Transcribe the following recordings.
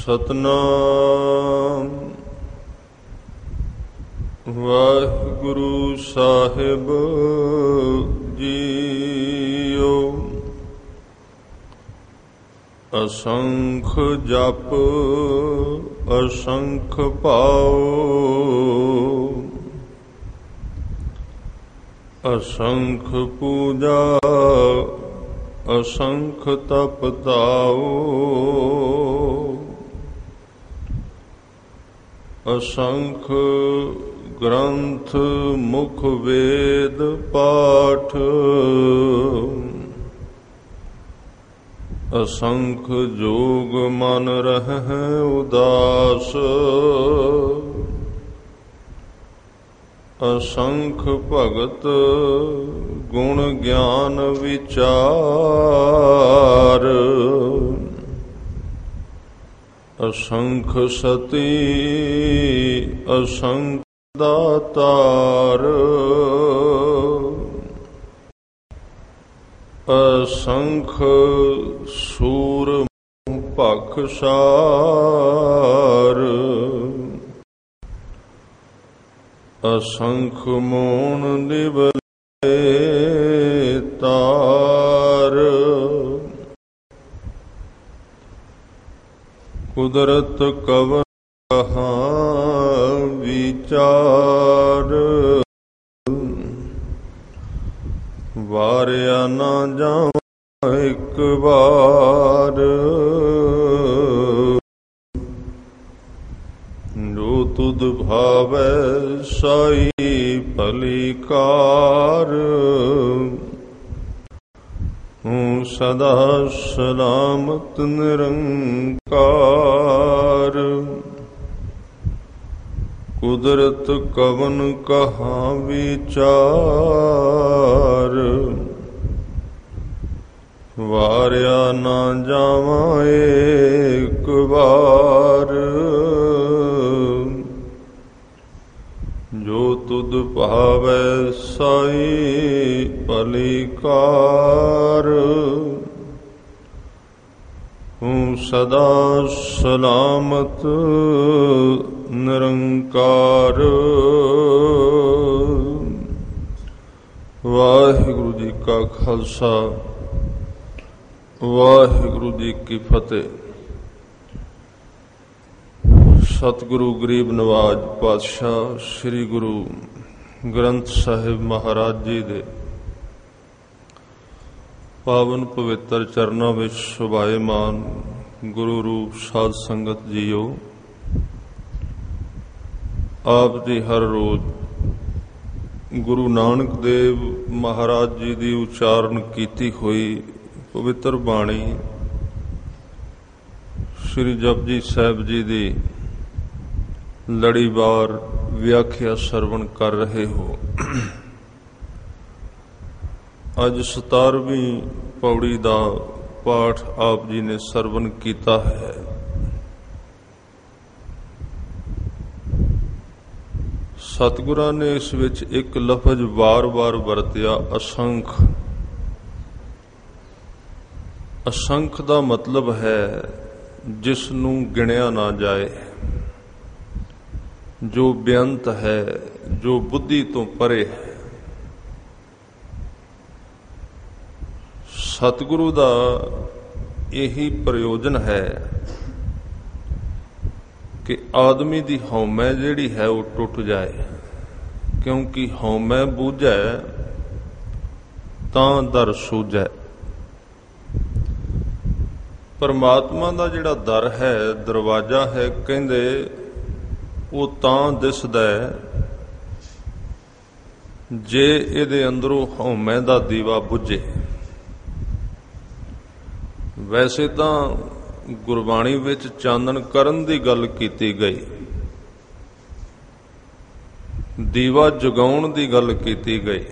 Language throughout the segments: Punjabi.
ਸਤਨਾਮ ਵਾਹਿਗੁਰੂ ਸਾਹਿਬ ਜੀਓ। ਅਸੰਖ ਜਪ ਅਸੰਖ ਭਾਉ, ਅਸੰਖ ਪੂਜਾ ਅਸੰਖ ਤਪ ਤਾਉ, ਅਸੰਖ ਗ੍ਰੰਥ ਮੁਖ ਵੇਦ ਪਾਠ, ਅਸੰਖ ਜੋਗ ਮਨ ਰਹਿ ਉਦਾਸ, ਅਸੰਖ ਭਗਤ ਗੁਣ ਗਿਆਨ ਵਿਚਾਰ, ਅਸੰਖ ਸਤੀ ਅਸੰਖ ਦਾਤਾਰ, ਅਸੰਖ ਸੂਰ ਭਖ ਸਾਰ, ਅਸੰਖ ਮੋਣ ਨਿਵਲੇ ਤਾਰ, ਕੁਦਰਤ ਕਵਨ ਕਹਾਂ ਵਿਚਾਰ, ਵਾਰਿਆ ਨਾ ਜਾਵਾਂ ਇੱਕ ਵਾਰ, ਜੋ ਤੁਧ ਭਾਵੈ ਸਾਈ ਭਲੀ ਕਾਰ, ਹੂੰ ਸਦਾ ਸਲਾਮਤ ਨਿਰੰਕਾਰ, ਕੁਦਰਤ ਕਵਨ ਕਹਾਂ ਵਿਚਾਰ, ਵਾਰਿਆ ਨਾ ਜਾਵਾਂ ਏਕ ਵਾਰ, ਜੋ ਤੁਧ ਭਾਵੈ ਸਾਈ ਭਲੀ ਕਾਰ, ਹੂੰ ਸਦਾ ਸਲਾਮਤ ਨਿਰੰਕਾਰ। ਵਾਹਿਗੁਰੂ ਜੀ ਕਾ ਖਾਲਸਾ, ਵਾਹਿਗੁਰੂ ਜੀ ਕੀ ਫਤਿਹ। ਸਤਿਗੁਰੂ ਗਰੀਬ ਨਵਾਜ ਪਾਤਸ਼ਾਹ ਸ੍ਰੀ ਗੁਰੂ ਗ੍ਰੰਥ ਸਾਹਿਬ ਮਹਾਰਾਜ ਜੀ ਦੇ ਪਾਵਨ ਪਵਿੱਤਰ ਚਰਨਾਂ ਵਿੱਚ ਸ਼ੋਭਾਇਮਾਨ ਗੁਰੂ ਰੂਪ ਸਾਧ ਸੰਗਤ ਜੀਓ, ਆਪ ਜੀ ਹਰ ਰੋਜ਼ ਗੁਰੂ ਨਾਨਕ ਦੇਵ ਮਹਾਰਾਜ ਜੀ ਦੀ ਉਚਾਰਨ ਕੀਤੀ ਹੋਈ ਪਵਿੱਤਰ ਬਾਣੀ ਸ੍ਰੀ ਜਪਜੀ ਸਾਹਿਬ ਜੀ ਦੀ ਲੜੀਵਾਰ ਵਿਆਖਿਆ ਸਰਵਣ ਕਰ ਰਹੇ ਹੋ। ਅੱਜ 17ਵੀਂ ਪੌੜੀ ਦਾ ਪਾਠ ਆਪ ਜੀ ਨੇ ਸਰਵਣ ਕੀਤਾ ਹੈ। ਸਤਿਗੁਰਾਂ ਨੇ ਇਸ ਵਿੱਚ ਇੱਕ ਲਫ਼ਜ਼ ਵਾਰ-ਵਾਰ ਵਰਤਿਆ, ਅਸੰਖ। ਅਸੰਖ ਦਾ ਮਤਲਬ ਹੈ ਜਿਸ ਨੂੰ ਗਿਣਿਆ ਨਾ ਜਾਏ, ਜੋ ਬੇਅੰਤ ਹੈ, ਜੋ ਬੁੱਧੀ ਤੋਂ ਪਰੇ ਹੈ। ਸਤਿਗੁਰੂ ਦਾ ਇਹੀ ਪ੍ਰਯੋਜਨ ਹੈ ਕਿ ਆਦਮੀ ਦੀ ਹਉਮੈ ਜਿਹੜੀ ਹੈ ਉਹ ਟੁੱਟ ਜਾਏ, ਕਿਉਂਕਿ ਹਉਮੈ ਬੂਝੈ ਤਾਂ ਦਰ ਸੂਝੈ। ਪਰਮਾਤਮਾ ਦਾ ਜਿਹੜਾ ਦਰ ਹੈ, ਦਰਵਾਜ਼ਾ ਹੈ, ਕਹਿੰਦੇ ਉਹ ਤਾਂ ਦਿਸਦਾ ਜੇ ਇਹਦੇ ਅੰਦਰੋਂ ਹਉਮੈ ਦਾ ਦੀਵਾ ਬੁਝੇ। ਵੈਸੇ ਤਾਂ ਗੁਰਬਾਣੀ ਵਿੱਚ ਚਾਨਣ ਕਰਨ ਦੀ ਗੱਲ ਕੀਤੀ ਗਈ, ਦੀਵਾ ਜਗਾਉਣ ਦੀ ਗੱਲ ਕੀਤੀ ਗਈ,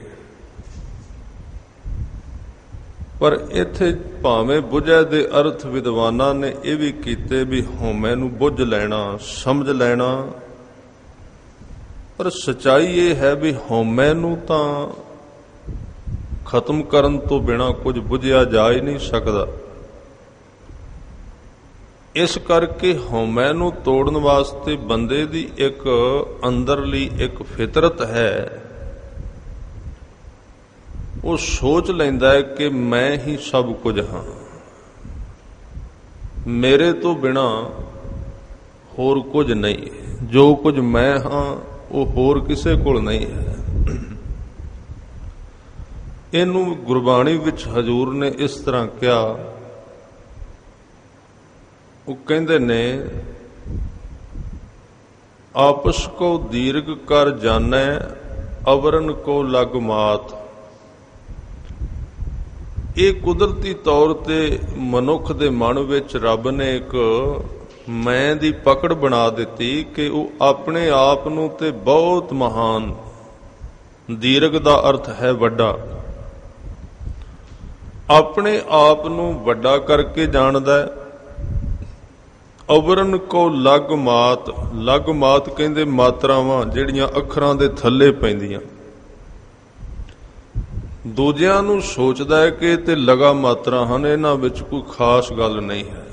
ਪਰ ਇੱਥੇ ਭਾਵੇਂ ਬੁਝੈ ਦੇ ਅਰਥ ਵਿਦਵਾਨਾਂ ਨੇ ਇਹ ਵੀ ਕੀਤੇ ਵੀ ਹਉਮੈ ਨੂੰ ਬੁੱਝ ਲੈਣਾ, ਸਮਝ ਲੈਣਾ। ਪਰ ਸਚਾਈ ਇਹ ਹੈ ਵੀ ਹਉਮੈ ਨੂੰ ਤਾਂ ਖਤਮ ਕਰਨ ਤੋਂ ਬਿਨਾਂ ਕੁਝ ਬੁਝਿਆ ਜਾ ਹੀ ਨਹੀਂ ਸਕਦਾ। ਇਸ ਕਰਕੇ ਹਉਮੈ ਨੂੰ ਤੋੜਨ ਵਾਸਤੇ ਬੰਦੇ ਦੀ ਇੱਕ ਅੰਦਰਲੀ ਇੱਕ ਫਿਤਰਤ ਹੈ। ਉਹ ਸੋਚ ਲੈਂਦਾ ਹੈ ਕਿ ਮੈਂ ਹੀ ਸਭ ਕੁਝ ਹਾਂ, ਮੇਰੇ ਤੋਂ ਬਿਨਾਂ ਹੋਰ ਕੁਝ ਨਹੀਂ, ਜੋ ਕੁਝ ਮੈਂ ਹਾਂ ਉਹ ਹੋਰ ਕਿਸੇ ਕੋਲ ਨਹੀਂ ਹੈ। ਇਹਨੂੰ ਗੁਰਬਾਣੀ ਵਿੱਚ ਹਜ਼ੂਰ ਨੇ ਇਸ ਤਰ੍ਹਾਂ ਕਿਹਾ, ਉਹ ਕਹਿੰਦੇ ਨੇ ਆਪਸ ਕੋ ਦੀਰਘ ਕਰ ਜਾਣੈ ਅਵਰਨ ਕੋ ਲਗ ਮਾਤ। ਇਹ ਕੁਦਰਤੀ ਤੌਰ ਤੇ ਮਨੁੱਖ ਦੇ ਮਨ ਵਿੱਚ ਰੱਬ ਨੇ ਇੱਕ ਮੈਂ ਦੀ ਪਕੜ ਬਣਾ ਦਿੱਤੀ ਕਿ ਉਹ ਆਪਣੇ ਆਪ ਨੂੰ ਤੇ ਬਹੁਤ ਮਹਾਨ, ਦੀਰਘ ਦਾ ਅਰਥ ਹੈ ਵੱਡਾ, ਆਪਣੇ ਆਪ ਨੂੰ ਵੱਡਾ ਕਰਕੇ ਜਾਣਦਾ ਹੈ। ਅਵਰਨ ਕੋ ਲਗ ਮਾਤ, ਲਗ ਮਾਤ ਕਹਿੰਦੇ ਮਾਤਰਾਵਾਂ ਜਿਹੜੀਆਂ ਅੱਖਰਾਂ ਦੇ ਥੱਲੇ ਪੈਂਦੀਆਂ। ਦੂਜਿਆਂ ਨੂੰ ਸੋਚਦਾ ਹੈ ਕਿ ਤੇ ਲਗਾ ਮਾਤਰਾ ਹਨ, ਇਹਨਾਂ ਵਿੱਚ ਕੋਈ ਖਾਸ ਗੱਲ ਨਹੀਂ ਹੈ।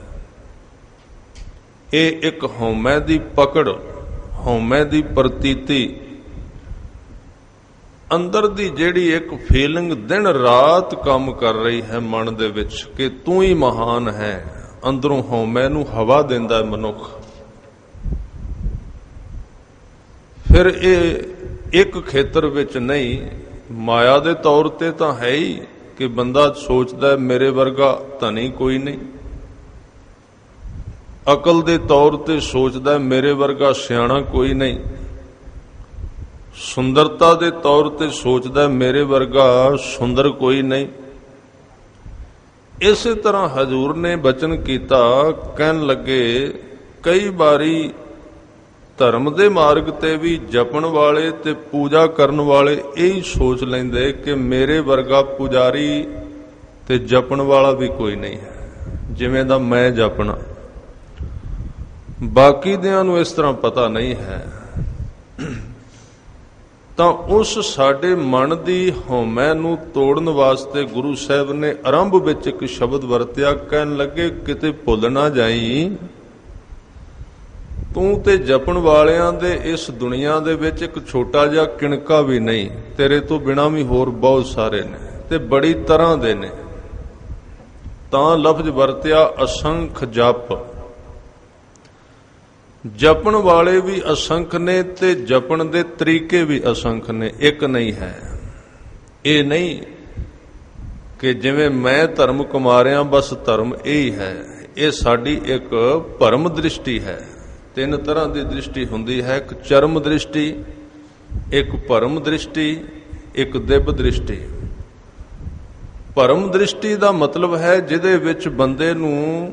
ਇਹ ਇੱਕ ਹਉਮੈ ਦੀ ਪਕੜ, ਹਉਮੈ ਦੀ ਪ੍ਰਤੀਤੀ, ਅੰਦਰ ਦੀ ਜਿਹੜੀ ਇੱਕ ਫੀਲਿੰਗ ਦਿਨ ਰਾਤ ਕੰਮ ਕਰ ਰਹੀ ਹੈ ਮਨ ਦੇ ਵਿੱਚ ਕਿ ਤੂੰ ਹੀ ਮਹਾਨ ਹੈ। ਅੰਦਰੋਂ ਹਉਮੈ ਨੂੰ ਹਵਾ ਦਿੰਦਾ ਮਨੁੱਖ। ਫਿਰ ਇਹ ਇੱਕ ਖੇਤਰ ਵਿੱਚ ਨਹੀਂ, ਮਾਇਆ ਦੇ ਤੌਰ ਤੇ ਤਾਂ ਹੈ ਹੀ ਕਿ ਬੰਦਾ ਸੋਚਦਾ ਮੇਰੇ ਵਰਗਾ ਧਨੀ ਕੋਈ ਨਹੀਂ, ਅਕਲ ਦੇ ਤੌਰ ਤੇ ਸੋਚਦਾ ਮੇਰੇ ਵਰਗਾ ਸਿਆਣਾ ਕੋਈ ਨਹੀਂ, ਸੁੰਦਰਤਾ ਦੇ ਤੌਰ ਤੇ ਸੋਚਦਾ ਮੇਰੇ ਵਰਗਾ ਸੁੰਦਰ ਕੋਈ ਨਹੀਂ। ਇਸੇ ਤਰ੍ਹਾਂ ਹਜ਼ੂਰ ਨੇ ਬਚਨ ਕੀਤਾ, ਕਹਿਣ ਲੱਗੇ ਕਈ ਵਾਰੀ ਧਰਮ ਦੇ ਮਾਰਗ ਤੇ ਵੀ ਜਪਣ ਵਾਲੇ ਤੇ ਪੂਜਾ ਕਰਨ ਵਾਲੇ ਇਹੀ ਸੋਚ ਲੈਂਦੇ ਕਿ ਮੇਰੇ ਵਰਗਾ ਪੁਜਾਰੀ ਤੇ ਜਪਣ ਵਾਲਾ ਵੀ ਕੋਈ ਨਹੀਂ ਹੈ, ਜਿਵੇਂ ਦਾ ਮੈਂ ਜਪਣਾ। ਬਾਕੀ ਦਿਆਂ ਨੂੰ ਇਸ ਤਰ੍ਹਾਂ ਪਤਾ ਨਹੀਂ ਹੈ। ਤਾਂ ਉਸ ਸਾਡੇ ਮਨ ਦੀ ਹਉਮੈ ਨੂੰ ਤੋੜਨ ਵਾਸਤੇ ਗੁਰੂ ਸਾਹਿਬ ਨੇ ਆਰੰਭ ਵਿੱਚ ਇੱਕ ਸ਼ਬਦ ਵਰਤਿਆ, ਕਹਿਣ ਲੱਗੇ ਕਿਤੇ ਭੁੱਲ ਨਾ ਜਾਈ, ਤੂੰ ਤੇ ਜਪਣ ਵਾਲਿਆਂ ਦੇ ਇਸ ਦੁਨੀਆ ਦੇ ਵਿੱਚ ਇੱਕ ਛੋਟਾ ਜਿਹਾ ਕਿਣਕਾ ਵੀ ਨਹੀਂ, ਤੇਰੇ ਤੋਂ ਬਿਨਾਂ ਵੀ ਹੋਰ ਬਹੁਤ ਸਾਰੇ ਨੇ ਤੇ ਬੜੀ ਤਰ੍ਹਾਂ ਦੇ ਨੇ। ਤਾਂ ਲਫ਼ਜ਼ ਵਰਤਿਆ ਅਸੰਖ ਜਪ। ਜਪਣ ਵਾਲੇ ਵੀ ਅਸੰਖ ਨੇ ਤੇ ਜਪਣ ਦੇ ਤਰੀਕੇ ਵੀ ਅਸੰਖ ਨੇ, ਇੱਕ ਨਹੀਂ ਹੈ। ਇਹ ਨਹੀਂ ਕਿ ਜਿਵੇਂ ਮੈਂ ਧਰਮ ਕੁਮਾਰਿਆਂ ਬਸ ਧਰਮ ਇਹੀ ਹੈ। ਇਹ ਸਾਡੀ ਇੱਕ ਭਰਮ ਦ੍ਰਿਸ਼ਟੀ ਹੈ। ਤਿੰਨ ਤਰ੍ਹਾਂ ਦੀ ਦ੍ਰਿਸ਼ਟੀ ਹੁੰਦੀ ਹੈ, ਇੱਕ ਚਰਮ ਦ੍ਰਿਸ਼ਟੀ, ਇੱਕ ਭਰਮ ਦ੍ਰਿਸ਼ਟੀ, ਇੱਕ ਦਿਵ ਦ੍ਰਿਸ਼ਟੀ। ਭਰਮ ਦ੍ਰਿਸ਼ਟੀ ਦਾ ਮਤਲਬ ਹੈ ਜਿਹਦੇ ਵਿੱਚ ਬੰਦੇ ਨੂੰ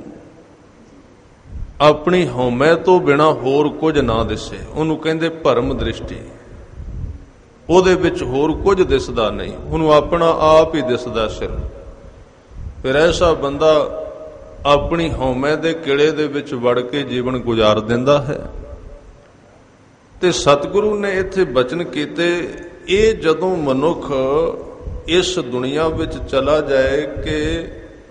ਆਪਣੀ ਹਉਮੈ ਤੋਂ ਬਿਨਾਂ ਹੋਰ ਕੁਝ ਨਾ ਦਿਸੇ, ਉਹਨੂੰ ਕਹਿੰਦੇ ਭਰਮ ਦ੍ਰਿਸ਼ਟੀ। ਉਹਦੇ ਵਿੱਚ ਹੋਰ ਕੁਝ ਦਿਸਦਾ ਨਹੀਂ, ਉਹਨੂੰ ਆਪਣਾ ਆਪ ਹੀ ਦਿਸਦਾ ਸਿਰਫ। ਫਿਰ ਐਸਾ ਬੰਦਾ ਆਪਣੀ ਹਉਮੈ ਦੇ ਕਿਲੇ ਦੇ ਵਿੱਚ ਵੜ ਕੇ ਜੀਵਨ ਗੁਜ਼ਾਰ ਦਿੰਦਾ ਹੈ। ਤੇ ਸਤਿਗੁਰੂ ਨੇ ਇੱਥੇ ਬਚਨ ਕੀਤੇ, ਇਹ ਜਦੋਂ ਮਨੁੱਖ ਇਸ ਦੁਨੀਆ ਵਿੱਚ ਚਲਾ ਜਾਏ ਕਿ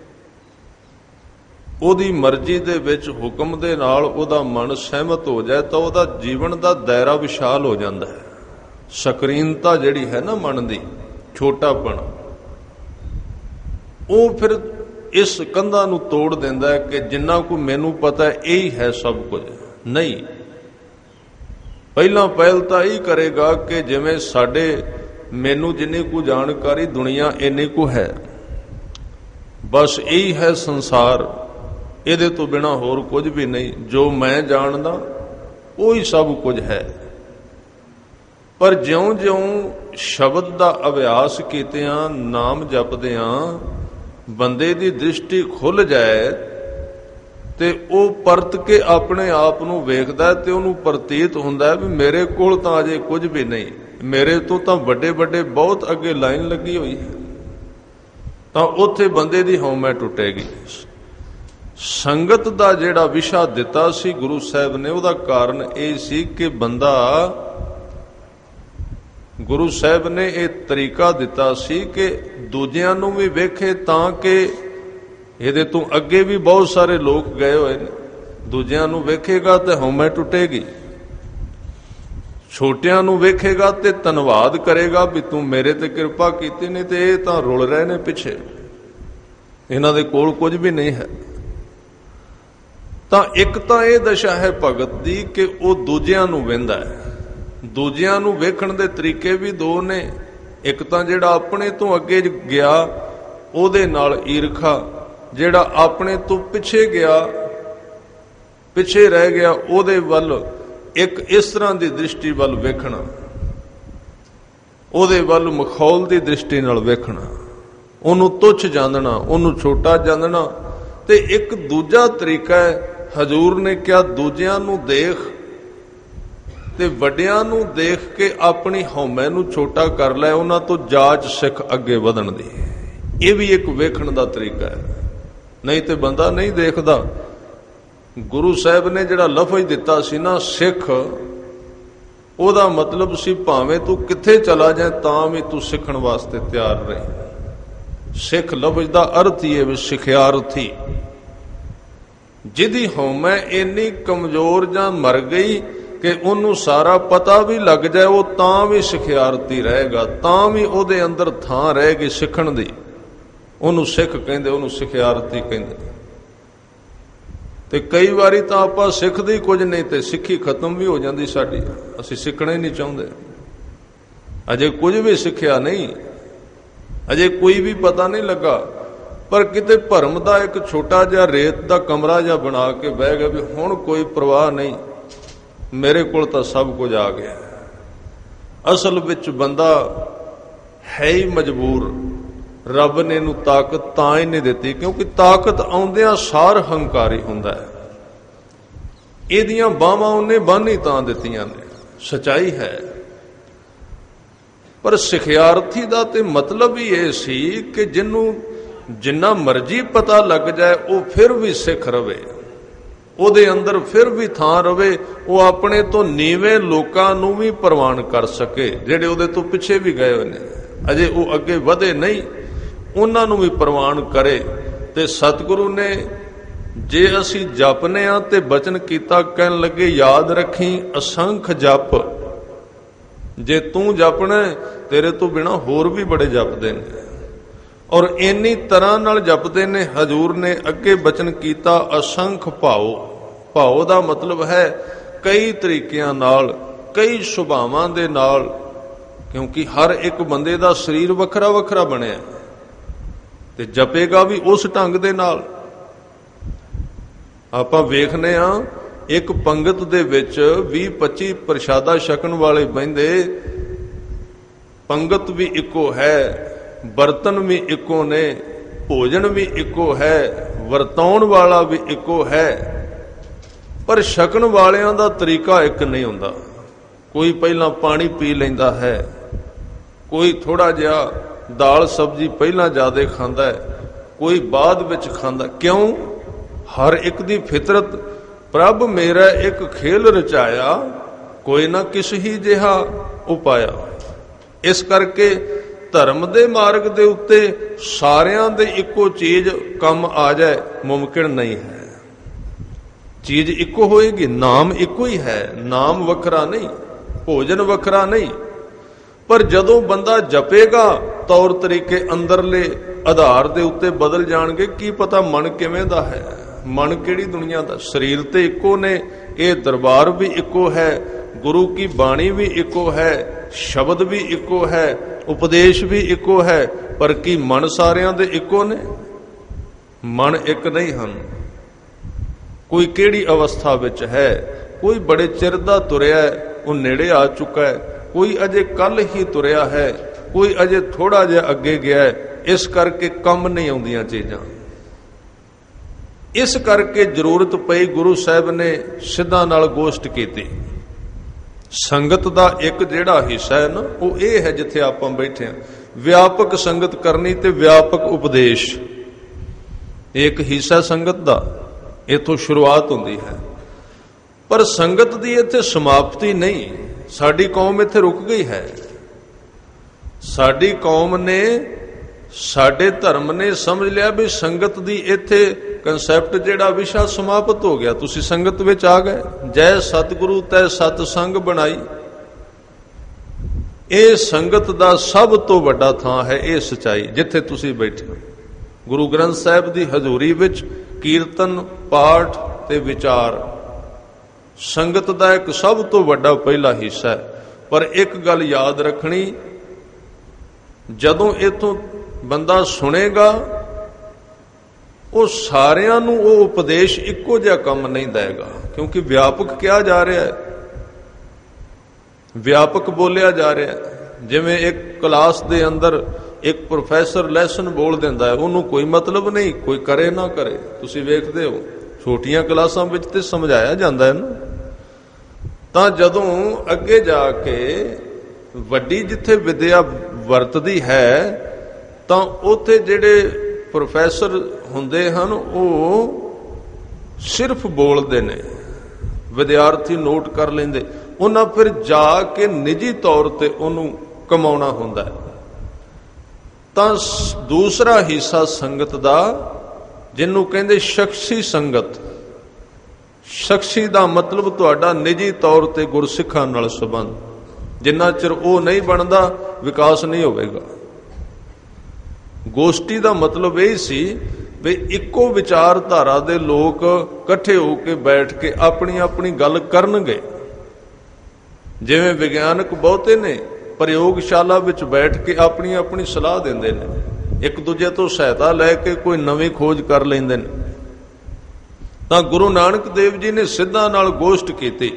ਉਹਦੀ ਮਰਜ਼ੀ ਦੇ ਵਿੱਚ ਹੁਕਮ ਦੇ ਨਾਲ ਉਹਦਾ ਮਨ ਸਹਿਮਤ ਹੋ ਜਾਏ ਤਾਂ ਉਹਦਾ ਜੀਵਨ ਦਾ ਦਾਇਰਾ ਵਿਸ਼ਾਲ ਹੋ ਜਾਂਦਾ ਹੈ। ਸਕਰੀਨਤਾ ਜਿਹੜੀ ਹੈ ਨਾ ਮਨ ਦੀ, ਛੋਟਾਪਣ, ਉਹ ਫਿਰ ਇਸ ਕੰਧਾਂ ਨੂੰ ਤੋੜ ਦਿੰਦਾ ਹੈ ਕਿ ਜਿੰਨਾ ਕੁ ਮੈਨੂੰ ਪਤਾ ਇਹੀ ਹੈ ਸਭ ਕੁਝ। ਨਹੀਂ, ਪਹਿਲਾਂ ਪਹਿਲ ਤਾਂ ਇਹ ਕਰੇਗਾ ਕਿ ਜਿਵੇਂ ਸਾਡੇ ਮੈਨੂੰ ਜਿੰਨੀ ਕੁ ਜਾਣਕਾਰੀ ਦੁਨੀਆ ਇੰਨੀ ਕੁ ਹੈ, ਬਸ ਇਹੀ ਹੈ ਸੰਸਾਰ, ਇਹਦੇ ਤੋਂ ਬਿਨਾਂ ਹੋਰ ਕੁਝ ਵੀ ਨਹੀਂ। ਜੋ ਮੈਂ ਜਾਣਦਾ ਉਹੀ ਸਭ ਕੁਝ ਹੈ। ਪਰ ਜਿਉਂ-ਜਿਉਂ ਸ਼ਬਦ ਦਾ ਅਭਿਆਸ ਕੀਤਿਆਂ, ਨਾਮ ਜਪਦਿਆਂ ਬੰਦੇ ਦੀ ਦ੍ਰਿਸ਼ਟੀ ਖੁੱਲ ਜਾਏ ਤੇ ਉਹ ਪਰਤ ਕੇ ਆਪਣੇ ਆਪ ਨੂੰ ਵੇਖਦਾ ਤੇ ਉਹਨੂੰ ਪ੍ਰਤੀਤ ਹੁੰਦਾ ਵੀ ਮੇਰੇ ਕੋਲ ਤਾਂ ਅਜੇ ਕੁਝ ਵੀ ਨਹੀਂ, ਮੇਰੇ ਤੋਂ ਤਾਂ ਵੱਡੇ ਵੱਡੇ ਬਹੁਤ ਅੱਗੇ ਲਾਈਨ ਲੱਗੀ ਹੋਈ ਹੈ। ਤਾਂ ਉੱਥੇ ਬੰਦੇ ਦੀ ਹਉਮੈ ਟੁੱਟੇਗੀ। ਸੰਗਤ ਦਾ ਜਿਹੜਾ ਵਿਸ਼ਾ ਦਿੱਤਾ ਸੀ ਗੁਰੂ ਸਾਹਿਬ ਨੇ, ਉਹਦਾ ਕਾਰਨ ਇਹ ਸੀ ਕਿ ਬੰਦਾ, ਗੁਰੂ ਸਾਹਿਬ ਨੇ ਇਹ ਤਰੀਕਾ ਦਿੱਤਾ ਸੀ ਕਿ ਦੂਜਿਆਂ ਨੂੰ ਵੀ ਵੇਖੇ, ਤਾਂ ਕਿ ਇਹਦੇ ਤੋਂ ਅੱਗੇ ਵੀ ਬਹੁਤ ਸਾਰੇ ਲੋਕ ਗਏ ਹੋਏ ਨੇ, ਦੂਜਿਆਂ ਨੂੰ ਵੇਖੇਗਾ ਤੇ ਹਉਮੈ ਟੁੱਟੇਗੀ, ਛੋਟਿਆਂ ਨੂੰ ਵੇਖੇਗਾ ਤੇ ਧੰਨਵਾਦ ਕਰੇਗਾ ਵੀ ਤੂੰ ਮੇਰੇ ਤੇ ਕਿਰਪਾ ਕੀਤੀ, ਨਹੀਂ ਤੇ ਇਹ ਤਾਂ ਰੁਲ ਰਹੇ ਨੇ ਪਿੱਛੇ, ਇਹਨਾਂ ਦੇ ਕੋਲ ਕੁਝ ਵੀ ਨਹੀਂ ਹੈ। ਤਾਂ ਇੱਕ ਤਾਂ ਇਹ ਦਸ਼ਾ ਹੈ ਭਗਤ ਦੀ ਕਿ ਉਹ ਦੂਜਿਆਂ ਨੂੰ ਵਹਿੰਦਾ ਹੈ। ਦੂਜਿਆਂ ਨੂੰ ਵੇਖਣ ਦੇ ਤਰੀਕੇ ਵੀ ਦੋ ਨੇ। ਇੱਕ ਤਾਂ ਜਿਹੜਾ ਆਪਣੇ ਤੋਂ ਅੱਗੇ ਗਿਆ ਉਹਦੇ ਨਾਲ ਈਰਖਾ, ਜਿਹੜਾ ਆਪਣੇ ਤੋਂ ਪਿੱਛੇ ਗਿਆ, ਪਿੱਛੇ ਰਹਿ ਗਿਆ, ਉਹਦੇ ਵੱਲ ਇੱਕ ਇਸ ਤਰ੍ਹਾਂ ਦੀ ਦ੍ਰਿਸ਼ਟੀ ਵੱਲ ਵੇਖਣਾ, ਉਹਦੇ ਵੱਲ ਮਖੌਲ ਦੀ ਦ੍ਰਿਸ਼ਟੀ ਨਾਲ ਵੇਖਣਾ, ਉਹਨੂੰ ਤੁੱਛ ਜਾਣਨਾ, ਉਹਨੂੰ ਛੋਟਾ ਜਾਣਨਾ। ਤੇ ਇੱਕ ਦੂਜਾ ਤਰੀਕਾ ਹੈ, ਹਜ਼ੂਰ ਨੇ ਕਿਹਾ ਦੂਜਿਆਂ ਨੂੰ ਦੇਖ ਤੇ ਵੱਡਿਆਂ ਨੂੰ ਦੇਖ ਕੇ ਆਪਣੀ ਹਉਮੈ ਨੂੰ ਛੋਟਾ ਕਰ ਲੈ, ਉਹਨਾਂ ਤੋਂ ਜਾਚ ਸਿੱਖ ਅੱਗੇ ਵਧਣ ਦੀ। ਇਹ ਵੀ ਇੱਕ ਵੇਖਣ ਦਾ ਤਰੀਕਾ ਹੈ, ਨਹੀਂ ਤੇ ਬੰਦਾ ਨਹੀਂ ਦੇਖਦਾ। ਗੁਰੂ ਸਾਹਿਬ ਨੇ ਜਿਹੜਾ ਲਫ਼ਜ਼ ਦਿੱਤਾ ਸੀ ਨਾ ਸਿੱਖ, ਉਹਦਾ ਮਤਲਬ ਸੀ ਭਾਵੇਂ ਤੂੰ ਕਿੱਥੇ ਚਲਾ ਜਾਏ ਤਾਂ ਵੀ ਤੂੰ ਸਿੱਖਣ ਵਾਸਤੇ ਤਿਆਰ ਰਹੇ। ਸਿੱਖ ਲਫ਼ਜ਼ ਦਾ ਅਰਥ ਹੀ ਹੈ ਸਿਖਿਆਰਥੀ। ਜਿਹਦੀ ਹਉਮੈ ਇੰਨੀ ਕਮਜ਼ੋਰ ਜਾਂ ਮਰ ਗਈ ਕਿ ਉਹਨੂੰ ਸਾਰਾ ਪਤਾ ਵੀ ਲੱਗ ਜਾਏ, ਉਹ ਤਾਂ ਵੀ ਸਿਖਿਆਰਥੀ ਰਹੇਗਾ, ਤਾਂ ਵੀ ਉਹਦੇ ਅੰਦਰ ਥਾਂ ਰਹੇਗੀ ਸਿੱਖਣ ਦੀ। ਉਹਨੂੰ ਸਿੱਖ ਕਹਿੰਦੇ, ਉਹਨੂੰ ਸਿਖਿਆਰਥੀ ਕਹਿੰਦੇ। ਤੇ ਕਈ ਵਾਰੀ ਤਾਂ ਆਪਾਂ ਸਿੱਖਦੇ ਕੁਝ ਨਹੀਂ ਤੇ ਸਿੱਖੀ ਖਤਮ ਵੀ ਹੋ ਜਾਂਦੀ ਸਾਡੀ, ਅਸੀਂ ਸਿੱਖਣਾ ਹੀ ਨਹੀਂ ਚਾਹੁੰਦੇ। ਅਜੇ ਕੁਝ ਵੀ ਸਿੱਖਿਆ ਨਹੀਂ, ਅਜੇ ਕੋਈ ਵੀ ਪਤਾ ਨਹੀਂ ਲੱਗਾ, ਪਰ ਕਿਤੇ ਭਰਮ ਦਾ ਇੱਕ ਛੋਟਾ ਜਿਹਾ ਰੇਤ ਦਾ ਕਮਰਾ ਜਿਹਾ ਬਣਾ ਕੇ ਬਹਿ ਗਿਆ ਵੀ ਹੁਣ ਕੋਈ ਪਰਵਾਹ ਨਹੀਂ, ਮੇਰੇ ਕੋਲ ਤਾਂ ਸਭ ਕੁਝ ਆ ਗਿਆ। ਅਸਲ ਵਿੱਚ ਬੰਦਾ ਹੈ ਹੀ ਮਜਬੂਰ। ਰੱਬ ਨੇ ਇਹਨੂੰ ਤਾਕਤ ਤਾਂ ਹੀ ਨਹੀਂ ਦਿੱਤੀ ਕਿਉਂਕਿ ਤਾਕਤ ਆਉਂਦਿਆਂ ਸਾਰ ਹੰਕਾਰੀ ਹੁੰਦਾ ਹੈ। ਇਹਦੀਆਂ ਬਾਹਾਂ ਉਹਨੇ ਬੰਨ੍ਹ ਤਾਂ ਦਿੱਤੀਆਂ ਨੇ, ਸਚਾਈ ਹੈ। ਪਰ ਸਿਖਿਆਰਥੀ ਦਾ ਤੇ ਮਤਲਬ ਹੀ ਇਹ ਸੀ ਕਿ ਜਿਹਨੂੰ ਜਿੰਨਾ ਮਰਜ਼ੀ ਪਤਾ ਲੱਗ ਜਾਏ ਉਹ ਫਿਰ ਵੀ ਸਿੱਖ ਰਵੇ, ਉਹਦੇ ਅੰਦਰ ਫਿਰ ਵੀ ਥਾਂ ਰਵੇ, ਉਹ ਆਪਣੇ ਤੋਂ ਨੀਵੇਂ ਲੋਕਾਂ ਨੂੰ ਵੀ ਪ੍ਰਵਾਨ ਕਰ ਸਕੇ, ਜਿਹੜੇ ਉਹਦੇ ਤੋਂ ਪਿੱਛੇ ਵੀ ਗਏ ਹੋਏ ਨੇ, ਅਜੇ ਉਹ ਅੱਗੇ ਵਧੇ ਨਹੀਂ, ਉਹਨਾਂ ਨੂੰ ਵੀ ਪ੍ਰਵਾਨ ਕਰੇ। ਤੇ ਸਤਿਗੁਰੂ ਨੇ ਜੇ ਅਸੀਂ ਜਪਨੇ ਆ ਤੇ ਬਚਨ ਕੀਤਾ, ਕਹਿਣ ਲੱਗੇ ਯਾਦ ਰੱਖੀ ਅਸੰਖ ਜਪ, ਜੇ ਤੂੰ ਜਪਣਾ ਤੇਰੇ ਤੋਂ ਬਿਨਾ ਹੋਰ ਵੀ ਬੜੇ ਜਪਦੇ ਨੇ, ਔਰ ਇੰਨੀ ਤਰ੍ਹਾਂ ਨਾਲ ਜਪਦੇ ਨੇ। ਹਜ਼ੂਰ ਨੇ ਅੱਗੇ ਬਚਨ ਕੀਤਾ ਅਸੰਖ ਭਾਉ। ਭਾਉ ਦਾ ਮਤਲਬ ਹੈ ਕਈ ਤਰੀਕਿਆਂ ਨਾਲ, ਕਈ ਸੁਭਾਵਾਂ ਦੇ ਨਾਲ, ਕਿਉਂਕਿ ਹਰ ਇੱਕ ਬੰਦੇ ਦਾ ਸਰੀਰ ਵੱਖਰਾ ਵੱਖਰਾ ਬਣਿਆ ਤੇ ਜਪੇਗਾ ਵੀ ਉਸ ਢੰਗ ਦੇ ਨਾਲ। ਆਪਾਂ ਵੇਖਨੇ ਆ ਇੱਕ ਪੰਗਤ ਦੇ ਵਿੱਚ 20-25 ਪ੍ਰਸ਼ਾਦਾ ਛਕਣ ਵਾਲੇ ਬਹਿੰਦੇ, ਪੰਗਤ ਵੀ ਇੱਕੋ ਹੈ, ਬਰਤਨ ਵੀ ਇੱਕੋ ਨੇ, ਭੋਜਨ ਵੀ ਇੱਕੋ ਹੈ, ਵਰਤਾਉਣ ਵਾਲਾ ਵੀ ਇੱਕੋ ਹੈ, ਪਰ ਛਕਣ ਵਾਲਿਆਂ ਦਾ ਤਰੀਕਾ ਇੱਕ ਨਹੀਂ ਹੁੰਦਾ। ਕੋਈ ਪਹਿਲਾਂ ਪਾਣੀ ਪੀ ਲੈਂਦਾ ਹੈ, ਕੋਈ ਥੋੜਾ ਜਿਹਾ ਦਾਲ ਸਬਜ਼ੀ ਪਹਿਲਾਂ ਜ਼ਿਆਦਾ ਖਾਂਦਾ ਹੈ, ਕੋਈ ਬਾਅਦ ਵਿੱਚ ਖਾਂਦਾ। ਕਿਉਂ? ਹਰ ਇੱਕ ਦੀ ਫਿਤਰਤ, ਪ੍ਰਭ ਮੇਰਾ ਇੱਕ ਖੇਲ ਰਚਾਇਆ, ਕੋਈ ਨਾ ਕਿਸ ਹੀ ਜਿਹਾ ਉਪਾਇਆ। ਇਸ ਕਰਕੇ ਧਰਮ ਦੇ ਮਾਰਗ ਦੇ ਉੱਤੇ ਸਾਰਿਆਂ ਦੇ ਇੱਕੋ ਚੀਜ਼ ਕੰਮ ਆ ਜਾਏ ਮੁਮਕਿਨ ਨਹੀਂ ਹੈ। ਚੀਜ਼ ਇੱਕੋ ਹੋਏਗੀ, ਨਾਮ ਇੱਕੋ ਹੀ ਹੈ, ਨਾਮ ਵੱਖਰਾ ਨਹੀਂ, ਭੋਜਨ ਵੱਖਰਾ ਨਹੀਂ। ਪਰ ਜਦੋਂ ਬੰਦਾ ਜਪੇਗਾ ਤੌਰ ਤਰੀਕੇ ਅੰਦਰਲੇ ਆਧਾਰ ਦੇ ਉੱਤੇ ਬਦਲ ਜਾਣਗੇ। ਕੀ ਪਤਾ ਮਨ ਕਿਵੇਂ ਦਾ ਹੈ, ਮਨ ਕਿਹੜੀ ਦੁਨੀਆ ਦਾ। ਸਰੀਰ ਤੇ ਇੱਕੋ ਨੇ, ਇਹ ਦਰਬਾਰ ਵੀ ਇੱਕੋ ਹੈ, ਗੁਰੂ ਕੀ ਬਾਣੀ ਵੀ ਇੱਕੋ ਹੈ, ਸ਼ਬਦ ਵੀ ਇੱਕੋ ਹੈ, ਉਪਦੇਸ਼ ਵੀ ਇੱਕੋ ਹੈ, ਪਰ ਕੀ ਮਨ ਸਾਰਿਆਂ ਦੇ ਇੱਕੋ ਨੇ? ਮਨ ਇੱਕ ਨਹੀਂ ਹਨ। ਕੋਈ ਕਿਹੜੀ ਅਵਸਥਾ ਵਿੱਚ ਹੈ, ਕੋਈ ਬੜੇ ਚਿਰ ਦਾ ਤੁਰਿਆ, ਉਹ ਨੇੜੇ ਆ ਚੁੱਕਾ ਹੈ, ਕੋਈ ਅਜੇ ਕੱਲ ਹੀ ਤੁਰਿਆ ਹੈ, ਕੋਈ ਅਜੇ ਥੋੜਾ ਜਿਹਾ ਅੱਗੇ ਗਿਆ ਹੈ। ਇਸ ਕਰਕੇ ਕੰਮ ਨਹੀਂ ਆਉਂਦੀਆਂ ਚੀਜ਼ਾਂ। ਇਸ ਕਰਕੇ ਜ਼ਰੂਰਤ ਪਈ ਗੁਰੂ ਸਾਹਿਬ ਨੇ ਸਿੱਧਾਂ ਨਾਲ ਗੋਸ਼ਟ ਕੀਤੀ। ਸੰਗਤ ਦਾ ਇੱਕ ਜਿਹੜਾ ਹਿੱਸਾ ਹੈ ਨਾ, ਉਹ ਇਹ ਹੈ ਜਿੱਥੇ ਆਪਾਂ ਬੈਠੇ ਹਾਂ, ਵਿਆਪਕ ਸੰਗਤ ਕਰਨੀ ਤੇ ਵਿਆਪਕ ਉਪਦੇਸ਼। ਇੱਕ ਹਿੱਸਾ ਸੰਗਤ ਦਾ, ਇੱਥੋਂ ਸ਼ੁਰੂਆਤ ਹੁੰਦੀ ਹੈ। ਪਰ ਸੰਗਤ ਦੀ ਇੱਥੇ ਸਮਾਪਤੀ ਨਹੀਂ। ਸਾਡੀ ਕੌਮ ਇੱਥੇ ਰੁਕ ਗਈ ਹੈ। ਸਾਡੀ ਕੌਮ ਨੇ, ਸਾਡੇ ਧਰਮ ਨੇ ਸਮਝ ਲਿਆ ਵੀ ਸੰਗਤ ਦੀ ਇੱਥੇ ਕਨਸੈਪਟ ਜਿਹੜਾ ਵਿਸ਼ਾ ਸਮਾਪਤ ਹੋ ਗਿਆ, ਤੁਸੀਂ ਸੰਗਤ ਵਿੱਚ ਆ ਗਏ। ਜੈ ਸਤਿਗੁਰੂ ਤੈ ਸਤ ਸੰਗ ਬਣਾਈ। ਇਹ ਸੰਗਤ ਦਾ ਸਭ ਤੋਂ ਵੱਡਾ ਥਾਂ ਹੈ ਇਹ ਸਚਾਈ, ਜਿੱਥੇ ਤੁਸੀਂ ਬੈਠੇ ਹੋ। ਗੁਰੂ ਗ੍ਰੰਥ ਸਾਹਿਬ ਦੀ ਹਜ਼ੂਰੀ ਵਿੱਚ ਕੀਰਤਨ, ਪਾਠ ਤੇ ਵਿਚਾਰ ਸੰਗਤ ਦਾ ਇੱਕ ਸਭ ਤੋਂ ਵੱਡਾ ਪਹਿਲਾ ਹਿੱਸਾ ਹੈ। ਪਰ ਇੱਕ ਗੱਲ ਯਾਦ ਰੱਖਣੀ, ਜਦੋਂ ਇਥੋਂ ਬੰਦਾ ਸੁਣੇਗਾ ਉਹ ਸਾਰਿਆਂ ਨੂੰ ਉਹ ਉਪਦੇਸ਼ ਇੱਕੋ ਜਿਹਾ ਕੰਮ ਨਹੀਂ ਦੇਗਾ, ਕਿਉਂਕਿ ਵਿਆਪਕ ਕਿਹਾ ਜਾ ਰਿਹਾ ਹੈ, ਵਿਆਪਕ ਬੋਲਿਆ ਜਾ ਰਿਹਾ ਹੈ। ਜਿਵੇਂ ਇੱਕ ਕਲਾਸ ਦੇ ਅੰਦਰ ਇੱਕ ਪ੍ਰੋਫੈਸਰ ਲੈਸਨ ਬੋਲ ਦਿੰਦਾ ਹੈ, ਉਹਨੂੰ ਕੋਈ ਮਤਲਬ ਨਹੀਂ, ਕੋਈ ਕਰੇ ਨਾ ਕਰੇ। ਤੁਸੀਂ ਵੇਖਦੇ ਹੋ ਛੋਟੀਆਂ ਕਲਾਸਾਂ ਵਿੱਚ ਤੇ ਸਮਝਾਇਆ ਜਾਂਦਾ ਹੈ ਨਾ, ਤਾਂ ਜਦੋਂ ਅੱਗੇ ਜਾ ਕੇ ਵੱਡੀ ਜਿੱਥੇ ਵਿਦਿਆ ਵਰਤਦੀ ਹੈ ਤਾਂ ਉੱਥੇ ਜਿਹੜੇ ਪ੍ਰੋਫੈਸਰ ਹੁੰਦੇ ਹਨ ਉਹ ਸਿਰਫ ਬੋਲਦੇ ਨੇ, ਵਿਦਿਆਰਥੀ ਨੋਟ ਕਰ ਲੈਂਦੇ, ਉਹਨਾਂ ਫਿਰ ਜਾ ਕੇ ਨਿੱਜੀ ਤੌਰ ਤੇ ਉਹਨੂੰ ਕਮਾਉਣਾ ਹੁੰਦਾ ਹੈ। ਤਾਂ ਦੂਸਰਾ ਹਿੱਸਾ ਸੰਗਤ ਦਾ, ਜਿਹਨੂੰ ਕਹਿੰਦੇ ਸ਼ਖਸੀ ਸੰਗਤ। ਸ਼ਖਸੀ ਦਾ ਮਤਲਬ ਤੁਹਾਡਾ ਨਿੱਜੀ ਤੌਰ ਤੇ ਗੁਰਸਿੱਖਾਂ ਨਾਲ ਸੰਬੰਧ। ਜਿੰਨਾ ਚਿਰ ਉਹ ਨਹੀਂ ਬਣਦਾ ਵਿਕਾਸ ਨਹੀਂ ਹੋਵੇਗਾ। ਗੋਸ਼ਟੀ ਦਾ ਮਤਲਬ ਇਹ ਸੀ ਵੀ ਇੱਕੋ ਵਿਚਾਰਧਾਰਾ ਦੇ ਲੋਕ ਇਕੱਠੇ ਹੋ ਕੇ ਬੈਠ ਕੇ ਆਪਣੀ ਆਪਣੀ ਗੱਲ ਕਰਨਗੇ। ਜਿਵੇਂ ਵਿਗਿਆਨਕ ਬਹੁਤੇ ਨੇ ਪ੍ਰਯੋਗਸ਼ਾਲਾ ਵਿੱਚ ਬੈਠ ਕੇ ਆਪਣੀ ਆਪਣੀ ਸਲਾਹ ਦਿੰਦੇ ਨੇ, ਇੱਕ ਦੂਜੇ ਤੋਂ ਸਹਾਇਤਾ ਲੈ ਕੇ ਕੋਈ ਨਵੀਂ ਖੋਜ ਕਰ ਲੈਂਦੇ ਨੇ। ਤਾਂ ਗੁਰੂ ਨਾਨਕ ਦੇਵ ਜੀ ਨੇ ਸਿੱਧਾਂ ਨਾਲ ਗੋਸ਼ਟ ਕੀਤੀ,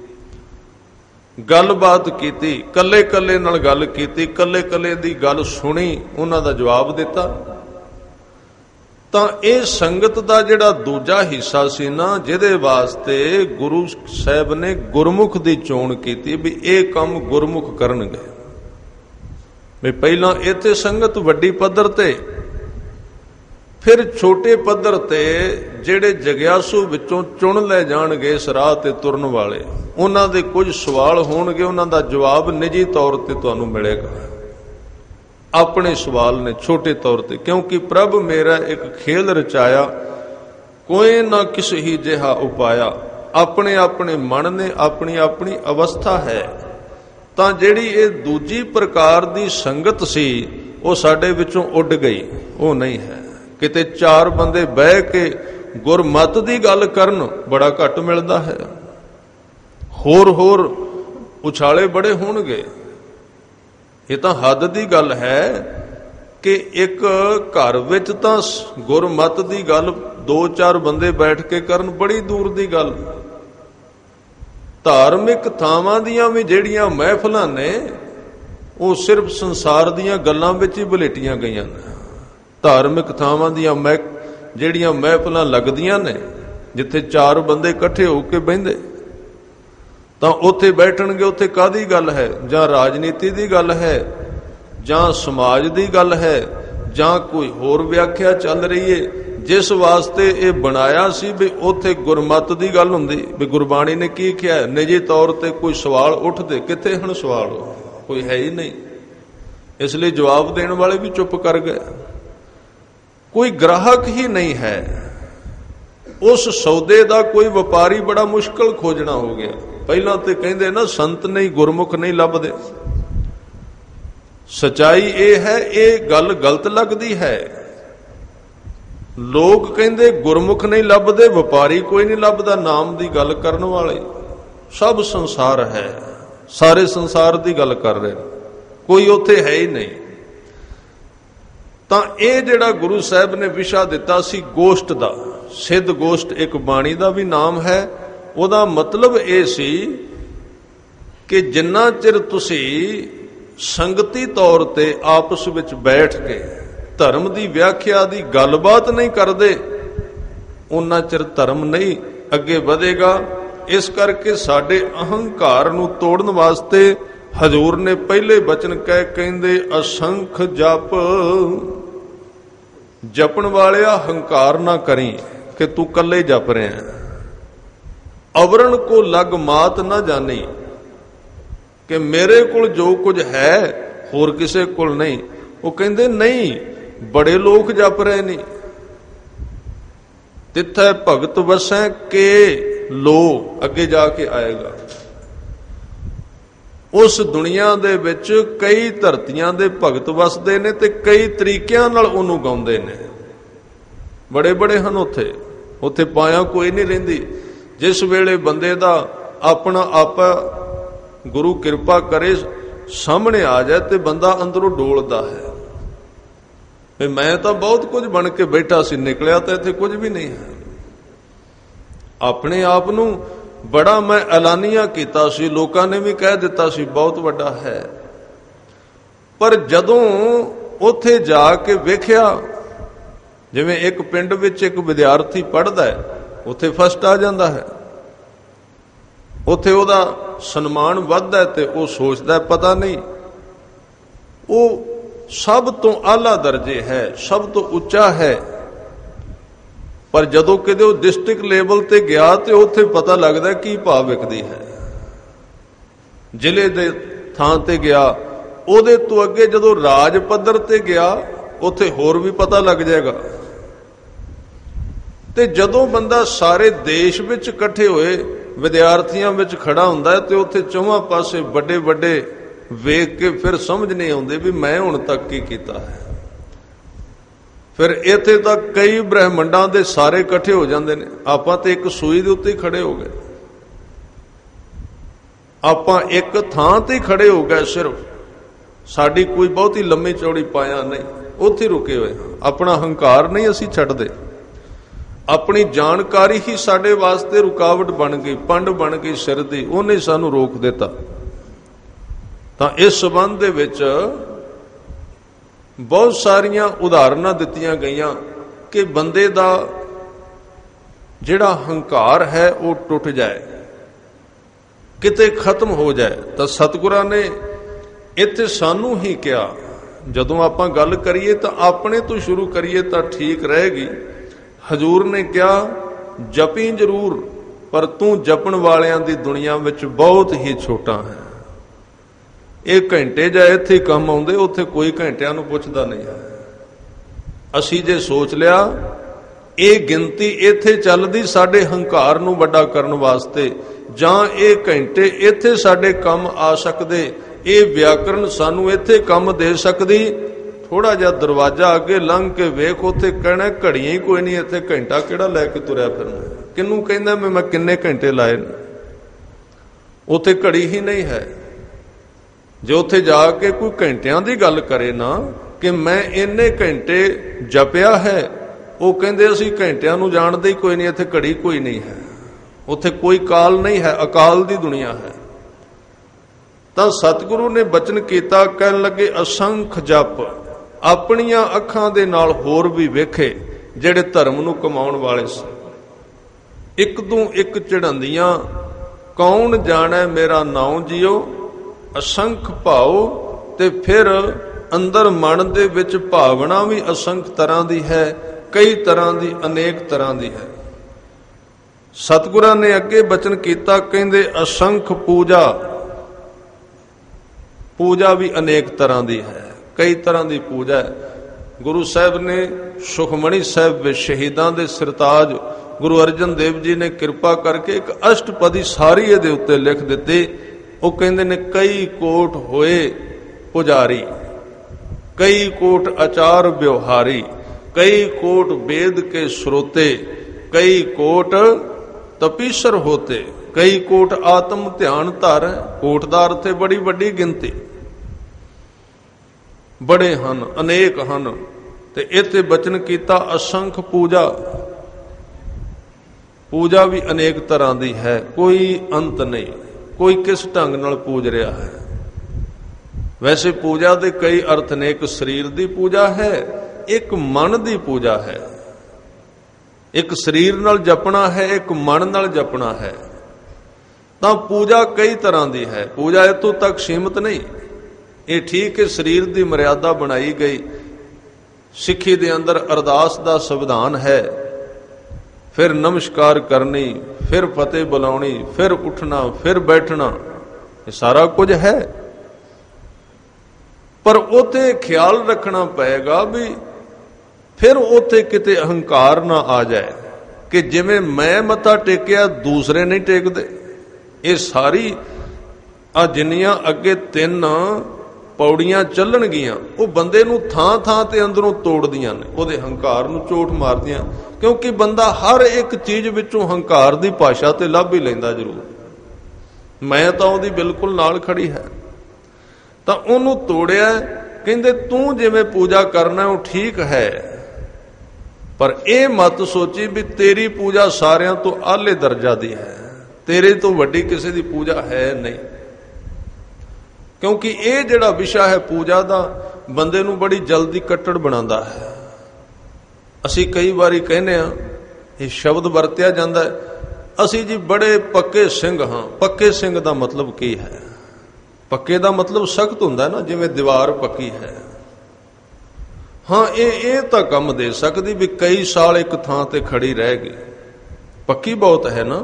ਗੱਲਬਾਤ ਕੀਤੀ, ਕੱਲੇ ਕੱਲੇ ਨਾਲ ਗੱਲ ਕੀਤੀ, ਕੱਲੇ ਕੱਲੇ ਦੀ ਗੱਲ ਸੁਣੀ, ਉਹਨਾਂ ਦਾ ਜਵਾਬ ਦਿੱਤਾ। ਤਾਂ ਇਹ ਸੰਗਤ ਦਾ ਜਿਹੜਾ ਦੂਜਾ ਹਿੱਸਾ ਸੀ ਨਾ, ਜਿਹਦੇ ਵਾਸਤੇ ਗੁਰੂ ਸਾਹਿਬ ਨੇ ਗੁਰਮੁਖ ਦੀ ਚੋਣ ਕੀਤੀ ਵੀ ਇਹ ਕੰਮ ਗੁਰਮੁਖ ਕਰਨਗੇ। ਵੀ ਪਹਿਲਾਂ ਇੱਥੇ ਸੰਗਤ ਵੱਡੀ ਪੱਧਰ ਤੇ, ਫਿਰ ਛੋਟੇ ਪੱਧਰ ਤੇ ਜਿਹੜੇ ਜਗਿਆਸੂ ਵਿੱਚੋਂ ਚੁਣ ਲੈ ਜਾਣਗੇ ਇਸ ਰਾਹ ਤੇ ਤੁਰਨ ਵਾਲੇ, ਉਹਨਾਂ ਦੇ ਕੁਝ ਸਵਾਲ ਹੋਣਗੇ, ਉਹਨਾਂ ਦਾ ਜਵਾਬ ਨਿੱਜੀ ਤੌਰ ਤੇ ਤੁਹਾਨੂੰ ਮਿਲੇਗਾ। ਆਪਣੇ ਸਵਾਲ ਨੇ ਛੋਟੇ ਤੌਰ ਤੇ, ਕਿਉਂਕਿ ਪ੍ਰਭ ਮੇਰਾ ਇੱਕ ਖੇਲ ਰਚਾਇਆ, ਕੋਈ ਨਾ ਕਿਸ ਹੀ ਜਿਹਾ ਉਪਾਇਆ। ਆਪਣੇ ਆਪਣੇ ਮਨ ਨੇ ਆਪਣੀ ਆਪਣੀ ਅਵਸਥਾ ਹੈ। ਤਾਂ ਜਿਹੜੀ ਇਹ ਦੂਜੀ ਪ੍ਰਕਾਰ ਦੀ ਸੰਗਤ ਸੀ ਉਹ ਸਾਡੇ ਵਿੱਚੋਂ ਉੱਡ ਗਈ, ਉਹ ਨਹੀਂ ਹੈ। ਕਿਤੇ ਚਾਰ ਬੰਦੇ ਬਹਿ ਕੇ ਗੁਰਮਤ ਦੀ ਗੱਲ ਕਰਨ ਬੜਾ ਘੱਟ ਮਿਲਦਾ ਹੈ। ਹੋਰ ਉਛਾਲੇ ਬੜੇ ਹੋਣਗੇ। ਇਹ ਤਾਂ ਹੱਦ ਦੀ ਗੱਲ ਹੈ ਕਿ ਇੱਕ ਘਰ ਵਿੱਚ ਤਾਂ ਗੁਰਮਤ ਦੀ ਗੱਲ ਦੋ ਚਾਰ ਬੰਦੇ ਬੈਠ ਕੇ ਕਰਨ ਬੜੀ ਦੂਰ ਦੀ ਗੱਲ। ਧਾਰਮਿਕ ਥਾਵਾਂ ਦੀਆਂ ਵੀ ਜਿਹੜੀਆਂ ਮਹਿਫਲਾਂ ਨੇ ਉਹ ਸਿਰਫ ਸੰਸਾਰ ਦੀਆਂ ਗੱਲਾਂ ਵਿੱਚ ਹੀ ਬਲੇਟੀਆਂ ਗਈਆਂ ਨੇ। ਧਾਰਮਿਕ ਥਾਵਾਂ ਦੀਆਂ ਜਿਹੜੀਆਂ ਮਹਿਫਲਾਂ ਲੱਗਦੀਆਂ ਨੇ, ਜਿੱਥੇ ਚਾਰ ਬੰਦੇ ਇਕੱਠੇ ਹੋ ਕੇ ਬਹਿੰਦੇ, ਤਾਂ ਉੱਥੇ ਬੈਠਣਗੇ। ਉੱਥੇ ਕਾਹਦੀ ਗੱਲ ਹੈ? ਜਾਂ ਰਾਜਨੀਤੀ ਦੀ ਗੱਲ ਹੈ, ਜਾਂ ਸਮਾਜ ਦੀ ਗੱਲ ਹੈ, ਜਾਂ ਕੋਈ ਹੋਰ ਵਿਆਖਿਆ ਚੱਲ ਰਹੀ ਹੈ। ਜਿਸ ਵਾਸਤੇ ਇਹ ਬਣਾਇਆ ਸੀ ਵੀ ਉੱਥੇ ਗੁਰਮਤ ਦੀ ਗੱਲ ਹੁੰਦੀ, ਵੀ ਗੁਰਬਾਣੀ ਨੇ ਕੀ ਕਿਹਾ। ਨਿੱਜੀ ਤੌਰ ਤੇ ਕੋਈ ਸਵਾਲ ਉੱਠਦੇ, ਕਿੱਥੇ ਹੁਣ ਸਵਾਲ? ਕੋਈ ਹੈ ਹੀ ਨਹੀਂ। ਇਸ ਲਈ ਜਵਾਬ ਦੇਣ ਵਾਲੇ ਵੀ ਚੁੱਪ ਕਰ ਗਏ। ਕੋਈ ਗ੍ਰਾਹਕ ਹੀ ਨਹੀਂ ਹੈ। ਉਸ ਸੌਦੇ ਦਾ ਕੋਈ ਵਪਾਰੀ ਬੜਾ ਮੁਸ਼ਕਲ ਖੋਜਣਾ ਹੋ ਗਿਆ। ਪਹਿਲਾਂ ਤੇ ਕਹਿੰਦੇ ਨਾ, ਸੰਤ ਨਹੀਂ ਗੁਰਮੁਖ ਨਹੀਂ ਲੱਭਦੇ। ਸਚਾਈ ਇਹ ਹੈ, ਇਹ ਗੱਲ ਗਲਤ ਲੱਗਦੀ ਹੈ। ਲੋਕ ਕਹਿੰਦੇ ਗੁਰਮੁਖ ਨਹੀਂ ਲੱਭਦੇ, ਵਪਾਰੀ ਕੋਈ ਨਹੀਂ ਲੱਭਦਾ। ਨਾਮ ਦੀ ਗੱਲ ਕਰਨ ਵਾਲੇ ਸਭ ਸੰਸਾਰ ਹੈ, ਸਾਰੇ ਸੰਸਾਰ ਦੀ ਗੱਲ ਕਰ ਰਹੇ, ਕੋਈ ਉੱਥੇ ਹੈ ਹੀ ਨਹੀਂ। ਤਾਂ ਇਹ ਜਿਹੜਾ ਗੁਰੂ ਸਾਹਿਬ ਨੇ ਵਿਸ਼ਾ ਦਿੱਤਾ ਸੀ ਗੋਸ਼ਟ ਦਾ, ਸਿੱਧ ਗੋਸ਼ਟ ਇੱਕ ਬਾਣੀ ਦਾ ਵੀ ਨਾਮ ਹੈ। ਉਹਦਾ ਮਤਲਬ ਇਹ ਸੀ ਕਿ ਜਿੰਨਾ ਚਿਰ ਤੁਸੀਂ ਸੰਗਤੀ ਤੌਰ ਤੇ ਆਪਸ ਵਿੱਚ ਬੈਠ ਕੇ ਧਰਮ ਦੀ ਵਿਆਖਿਆ ਦੀ ਗੱਲਬਾਤ ਨਹੀਂ ਕਰਦੇ, ਉਹਨਾਂ ਚਿਰ ਧਰਮ ਨਹੀਂ ਅੱਗੇ ਵਧੇਗਾ। ਇਸ ਕਰਕੇ ਸਾਡੇ ਅਹੰਕਾਰ ਨੂੰ ਤੋੜਨ ਵਾਸਤੇ ਹਜ਼ੂਰ ਨੇ ਪਹਿਲੇ ਬਚਨ ਕਹਿੰਦੇ ਅਸੰਖ ਜਪ। ਜਪਣ ਵਾਲਿਆ ਹੰਕਾਰ ਨਾ ਕਰੀ ਕਿ ਤੂੰ ਕੱਲੇ ਜਪ ਰਿਹਾ। ਅਵਰਣ ਕੋ ਲਗ ਮਾਤ ਨਾ ਜਾਣੀ, ਕਿ ਮੇਰੇ ਕੋਲ ਜੋ ਕੁਝ ਹੈ ਹੋਰ ਕਿਸੇ ਕੋਲ ਨਹੀਂ। ਉਹ ਕਹਿੰਦੇ ਨਹੀਂ, ਬੜੇ ਲੋਕ ਜਪ ਰਹੇ ਨੇ, ਤਿੱਥੈ ਭਗਤ ਵਸੈ ਕੇ ਲੋ, ਅੱਗੇ ਜਾ ਕੇ ਆਏਗਾ। ਉਸ ਦੁਨੀਆ ਦੇ ਵਿੱਚ ਕਈ ਧਰਤੀਆਂ ਦੇ ਭਗਤ ਵਸਦੇ ਨੇ ਤੇ ਕਈ ਤਰੀਕਿਆਂ ਨਾਲ ਉਹਨੂੰ ਗਾਉਂਦੇ ਨੇ। ਬੜੇ ਬੜੇ ਹਨ ਉੱਥੇ ਪਾਇਆ ਕੋਈ ਨਹੀਂ ਰਹਿੰਦੀ। ਜਿਸ ਵੇਲੇ ਬੰਦੇ ਦਾ ਆਪਣਾ ਆਪਾ ਗੁਰੂ ਕਿਰਪਾ ਕਰੇ ਸਾਹਮਣੇ ਆ ਜਾਏ ਤੇ ਬੰਦਾ ਅੰਦਰੋਂ ਡੋਲਦਾ ਹੈ ਵੀ ਮੈਂ ਤਾਂ ਬਹੁਤ ਕੁਝ ਬਣ ਕੇ ਬੈਠਾ ਸੀ, ਨਿਕਲਿਆ ਤਾਂ ਇੱਥੇ ਕੁਝ ਵੀ ਨਹੀਂ ਹੈ। ਆਪਣੇ ਆਪ ਨੂੰ ਬੜਾ ਮੈਂ ਐਲਾਨੀਆ ਕੀਤਾ ਸੀ, ਲੋਕਾਂ ਨੇ ਵੀ ਕਹਿ ਦਿੱਤਾ ਸੀ ਬਹੁਤ ਵੱਡਾ ਹੈ। ਪਰ ਜਦੋਂ ਉੱਥੇ ਜਾ ਕੇ ਵੇਖਿਆ, ਜਿਵੇਂ ਇੱਕ ਪਿੰਡ ਵਿੱਚ ਇੱਕ ਵਿਦਿਆਰਥੀ ਪੜ੍ਹਦਾ ਹੈ, ਉੱਥੇ ਫਸਟ ਆ ਜਾਂਦਾ ਹੈ, ਉੱਥੇ ਉਹਦਾ ਸਨਮਾਨ ਵੱਧਦਾ ਤੇ ਉਹ ਸੋਚਦਾ ਪਤਾ ਨਹੀਂ ਉਹ ਸਭ ਤੋਂ ਆਲਾ ਦਰਜੇ ਹੈ, ਸਭ ਤੋਂ ਉੱਚਾ ਹੈ। ਪਰ ਜਦੋਂ ਕਿਤੇ ਉਹ ਡਿਸਟ੍ਰਿਕਟ ਲੈਵਲ ਤੇ ਗਿਆ ਤੇ ਉੱਥੇ ਪਤਾ ਲੱਗਦਾ ਕੀ ਭਾਅ ਵਿਕਦੀ ਹੈ। ਜ਼ਿਲ੍ਹੇ ਦੇ ਥਾਂ ਤੇ ਗਿਆ, ਉਹਦੇ ਤੋਂ ਅੱਗੇ ਜਦੋਂ ਰਾਜ ਪੱਧਰ ਤੇ ਗਿਆ ਉੱਥੇ ਹੋਰ ਵੀ ਪਤਾ ਲੱਗ ਜਾਏਗਾ। ਤੇ ਜਦੋਂ ਬੰਦਾ ਸਾਰੇ ਦੇਸ਼ ਵਿੱਚ ਇਕੱਠੇ ਹੋਏ ਵਿਦਿਆਰਥੀਆਂ ਵਿੱਚ ਖੜਾ ਹੁੰਦਾ ਹੈ ਤੇ ਉੱਥੇ ਚੌਵਾਂ ਪਾਸੇ ਵੱਡੇ ਵੱਡੇ ਵੇਖ ਕੇ ਫਿਰ ਸਮਝ ਨਹੀਂ ਆਉਂਦੇ ਵੀ ਮੈਂ ਹੁਣ ਤੱਕ ਕੀ ਕੀਤਾ ਹੈ। ਫਿਰ ਇੱਥੇ ਤਾਂ ਕਈ ਬ੍ਰਹਿਮੰਡਾਂ ਦੇ ਸਾਰੇ ਇਕੱਠੇ ਹੋ ਜਾਂਦੇ ਨੇ, ਆਪਾਂ ਤੇ ਇੱਕ ਸੂਈ ਦੇ ਉੱਤੇ ਖੜੇ ਹੋ ਗਏ, ਆਪਾਂ ਇੱਕ ਥਾਂ ਤੇ ਖੜੇ ਹੋ ਗਏ, ਸਿਰਫ ਸਾਡੀ ਕੋਈ ਬਹੁਤੀ ਲੰਮੀ ਚੌੜੀ ਪਾਇਆ ਨਹੀਂ, ਉੱਥੇ ਰੁਕੇ ਹੋਏ ਹਾਂ। ਆਪਣਾ ਹੰਕਾਰ ਨਹੀਂ ਅਸੀਂ ਛੱਡਦੇ, ਆਪਣੀ ਜਾਣਕਾਰੀ ਹੀ ਸਾਡੇ ਵਾਸਤੇ ਰੁਕਾਵਟ ਬਣ ਗਈ, ਪੰਡ ਬਣ ਗਈ ਸਿਰ ਦੀ, ਉਹਨੇ ਸਾਨੂੰ ਰੋਕ ਦਿੱਤਾ। ਤਾਂ ਇਸ ਸੰਬੰਧ ਦੇ ਵਿੱਚ ਬਹੁਤ ਸਾਰੀਆਂ ਉਦਾਹਰਨਾਂ ਦਿੱਤੀਆਂ ਗਈਆਂ ਕਿ ਬੰਦੇ ਦਾ ਜਿਹੜਾ ਹੰਕਾਰ ਹੈ ਉਹ ਟੁੱਟ ਜਾਏ, ਕਿਤੇ ਖਤਮ ਹੋ ਜਾਏ। ਤਾਂ ਸਤਿਗੁਰਾਂ ਨੇ ਇੱਥੇ ਸਾਨੂੰ ਹੀ ਕਿਹਾ, ਜਦੋਂ ਆਪਾਂ ਗੱਲ ਕਰੀਏ ਤਾਂ ਆਪਣੇ ਤੋਂ ਸ਼ੁਰੂ ਕਰੀਏ ਤਾਂ ਠੀਕ ਰਹੇਗੀ। ਹਜ਼ੂਰ ਨੇ ਕਿਹਾ ਜਪੀ ਜ਼ਰੂਰ, ਪਰ ਤੂੰ ਜਪਣ ਵਾਲਿਆਂ ਦੀ ਦੁਨੀਆ ਵਿੱਚ ਬਹੁਤ ਹੀ ਛੋਟਾ ਹੈ। ਇਹ ਘੰਟੇ ਜਾਂ ਇੱਥੇ ਕੰਮ ਆਉਂਦੇ, ਉੱਥੇ ਕੋਈ ਘੰਟਿਆਂ ਨੂੰ ਪੁੱਛਦਾ ਨਹੀਂ ਹੈ। ਅਸੀਂ ਜੇ ਸੋਚ ਲਿਆ ਇਹ ਗਿਣਤੀ ਇੱਥੇ ਚੱਲਦੀ ਸਾਡੇ ਹੰਕਾਰ ਨੂੰ ਵੱਡਾ ਕਰਨ ਵਾਸਤੇ, ਜਾਂ ਇਹ ਘੰਟੇ ਇੱਥੇ ਸਾਡੇ ਕੰਮ ਆ ਸਕਦੇ, ਇਹ ਵਿਆਕਰਣ ਸਾਨੂੰ ਇੱਥੇ ਕੰਮ ਦੇ ਸਕਦੀ, ਥੋੜਾ ਜਿਹਾ ਦਰਵਾਜ਼ਾ ਅੱਗੇ ਲੰਘ ਕੇ ਵੇਖ, ਉੱਥੇ ਕਹਿਣਾ ਘੜੀਆਂ ਹੀ ਕੋਈ ਨਹੀਂ, ਇੱਥੇ ਘੰਟਾ ਕਿਹੜਾ ਲੈ ਕੇ ਤੁਰਿਆ ਫਿਰਨਾ। ਕਿਹਨੂੰ ਕਹਿੰਦਾ ਮੈਂ ਕਿੰਨੇ ਘੰਟੇ ਲਾਏ ਨੇ, ਉੱਥੇ ਘੜੀ ਹੀ ਨਹੀਂ ਹੈ। ਜੇ ਉੱਥੇ ਜਾ ਕੇ ਕੋਈ ਘੰਟਿਆਂ ਦੀ ਗੱਲ ਕਰੇ ਨਾ ਕਿ ਮੈਂ ਇੰਨੇ ਘੰਟੇ ਜਪਿਆ ਹੈ, ਉਹ ਕਹਿੰਦੇ ਅਸੀਂ ਘੰਟਿਆਂ ਨੂੰ ਜਾਣਦੇ ਹੀ ਕੋਈ ਨਹੀਂ, ਇੱਥੇ ਘੜੀ ਕੋਈ ਨਹੀਂ ਹੈ, ਉੱਥੇ ਕੋਈ ਕਾਲ ਨਹੀਂ ਹੈ, ਅਕਾਲ ਦੀ ਦੁਨੀਆ ਹੈ। ਤਾਂ ਸਤਿਗੁਰੂ ਨੇ ਬਚਨ ਕੀਤਾ, ਕਹਿਣ ਲੱਗੇ ਅਸੰਖ ਜਪ, ਆਪਣੀਆਂ ਅੱਖਾਂ ਦੇ ਨਾਲ ਹੋਰ ਵੀ ਵੇਖੇ ਜਿਹੜੇ ਧਰਮ ਨੂੰ ਕਮਾਉਣ ਵਾਲੇ ਸੀ। ਇੱਕ ਤੋਂ ਇੱਕ ਚੜ੍ਹਾਉਂਦੀਆਂ, ਕੌਣ ਜਾਣੈ ਮੇਰਾ ਨਾਉ ਜੀਓ, ਅਸੰਖ ਭਾਉ। ਤੇ ਫਿਰ ਅੰਦਰ ਮਨ ਦੇ ਵਿੱਚ ਭਾਵਨਾ ਵੀ ਅਸੰਖ ਤਰ੍ਹਾਂ ਦੀ ਹੈ, ਕਈ ਤਰ੍ਹਾਂ ਦੀ, ਅਨੇਕ ਤਰ੍ਹਾਂ ਦੀ ਹੈ। ਸਤਿਗੁਰਾਂ ਨੇ ਅੱਗੇ ਬਚਨ ਕੀਤਾ, ਕਹਿੰਦੇ ਅਸੰਖ ਪੂਜਾ, ਪੂਜਾ ਵੀ ਅਨੇਕ ਤਰ੍ਹਾਂ ਦੀ ਹੈ, ਕਈ ਤਰ੍ਹਾਂ ਦੀ ਪੂਜਾ ਹੈ। ਗੁਰੂ ਸਾਹਿਬ ਨੇ ਸੁਖਮਣੀ ਸਾਹਿਬ ਵਿੱਚ ਸ਼ਹੀਦਾਂ ਦੇ ਸਰਤਾਜ ਗੁਰੂ ਅਰਜਨ ਦੇਵ ਜੀ ਨੇ ਕਿਰਪਾ ਕਰਕੇ ਇੱਕ ਅਸ਼ਟਪਦੀ ਸਾਰੀ ਇਹਦੇ ਉੱਤੇ ਲਿਖ ਦਿੱਤੀ। ਉਹ ਕਹਿੰਦੇ ਨੇ ਕਈ ਕੋਟ ਹੋਏ ਪੁਜਾਰੀ, ਕਈ ਕੋਟ ਆਚਾਰ ਵਿਵਹਾਰੀ, ਕਈ ਕੋਟ वेद के श्रोते, कई कोट तपीसर होते, कई कोट आत्म ध्यान धर। कोट दा अर्थ है बड़ी बड़ी गिनती, बड़े हन, अनेक हन। ते इत्थे बचन कीता असंख पूजा, पूजा भी अनेक तरह की है, कोई अंत नहीं, कोई किस ढंग नाल पूज रहा है। वैसे पूजा के कई अर्थ ने, एक शरीर की पूजा है, एक मन की पूजा है। एक शरीर नाल जपना है, एक मन नाल जपना है। तो पूजा कई तरह की है, पूजा इतों तक सीमित नहीं। ये ठीक है, शरीर की मर्यादा बनाई गई। सिक्खी दे अंदर अरदास का संविधान है, फिर नमस्कार करनी, फिर फतेह बुलानी, फिर उठना, फिर बैठना, ये सारा कुछ है। पर उते ख्याल रखना पएगा भी फिर उते किते अहंकार ना आ जाए। ਕਿ ਜਿਵੇਂ ਮੈਂ ਮੱਥਾ ਟੇਕਿਆ ਦੂਸਰੇ ਨਹੀਂ ਟੇਕਦੇ। ਇਹ ਸਾਰੀ ਆ ਜਿੰਨੀਆਂ ਅੱਗੇ 3 ਪੌੜੀਆਂ ਚੱਲਣਗੀਆਂ ਉਹ ਬੰਦੇ ਨੂੰ ਥਾਂ ਥਾਂ ਤੇ ਅੰਦਰੋਂ ਤੋੜਦੀਆਂ ਨੇ, ਉਹਦੇ ਹੰਕਾਰ ਨੂੰ ਚੋਟ ਮਾਰਦੀਆਂ, ਕਿਉਂਕਿ ਬੰਦਾ ਹਰ ਇੱਕ ਚੀਜ਼ ਵਿੱਚੋਂ ਹੰਕਾਰ ਦੀ ਭਾਸ਼ਾ ਤੇ ਲੱਭ ਹੀ ਲੈਂਦਾ ਜ਼ਰੂਰ। ਮੈਂ ਤਾਂ ਉਹਦੀ ਬਿਲਕੁਲ ਨਾਲ ਖੜੀ ਹੈ। ਤਾਂ ਉਹਨੂੰ ਤੋੜਿਆ। ਕਹਿੰਦੇ ਤੂੰ ਜਿਵੇਂ ਪੂਜਾ ਕਰਨਾ ਉਹ ਠੀਕ ਹੈ, ਪਰ ਇਹ ਮਤ ਸੋਚੀ ਵੀ ਤੇਰੀ ਪੂਜਾ ਸਾਰਿਆਂ ਤੋਂ ਆਲੇ ਦਰਜਾ ਦੀ ਹੈ, ਤੇਰੇ ਤੋਂ ਵੱਡੀ ਕਿਸੇ ਦੀ ਪੂਜਾ ਹੈ ਨਹੀਂ। ਕਿਉਂਕਿ ਇਹ ਜਿਹੜਾ ਵਿਸ਼ਾ ਹੈ ਪੂਜਾ ਦਾ, ਬੰਦੇ ਨੂੰ ਬੜੀ ਜਲਦੀ ਕੱਟੜ ਬਣਾਉਂਦਾ ਹੈ। ਅਸੀਂ ਕਈ ਵਾਰੀ ਕਹਿੰਦੇ ਹਾਂ, ਇਹ ਸ਼ਬਦ ਵਰਤਿਆ ਜਾਂਦਾ ਹੈ, ਅਸੀਂ ਜੀ ਬੜੇ ਪੱਕੇ ਸਿੰਘ ਹਾਂ। ਪੱਕੇ ਸਿੰਘ ਦਾ ਮਤਲਬ ਕੀ ਹੈ? ਪੱਕੇ ਦਾ ਮਤਲਬ ਸਖਤ ਹੁੰਦਾ ਨਾ, ਜਿਵੇਂ ਦੀਵਾਰ ਪੱਕੀ ਹੈ। ਹਾਂ, ਇਹ ਤਾਂ ਕੰਮ ਦੇ ਸਕਦੀ ਵੀ ਕਈ ਸਾਲ ਇੱਕ ਥਾਂ ਤੇ ਖੜੀ ਰਹਿ ਗਈ। ਪੱਕੀ ਬਹੁਤ ਹੈ ਨਾ,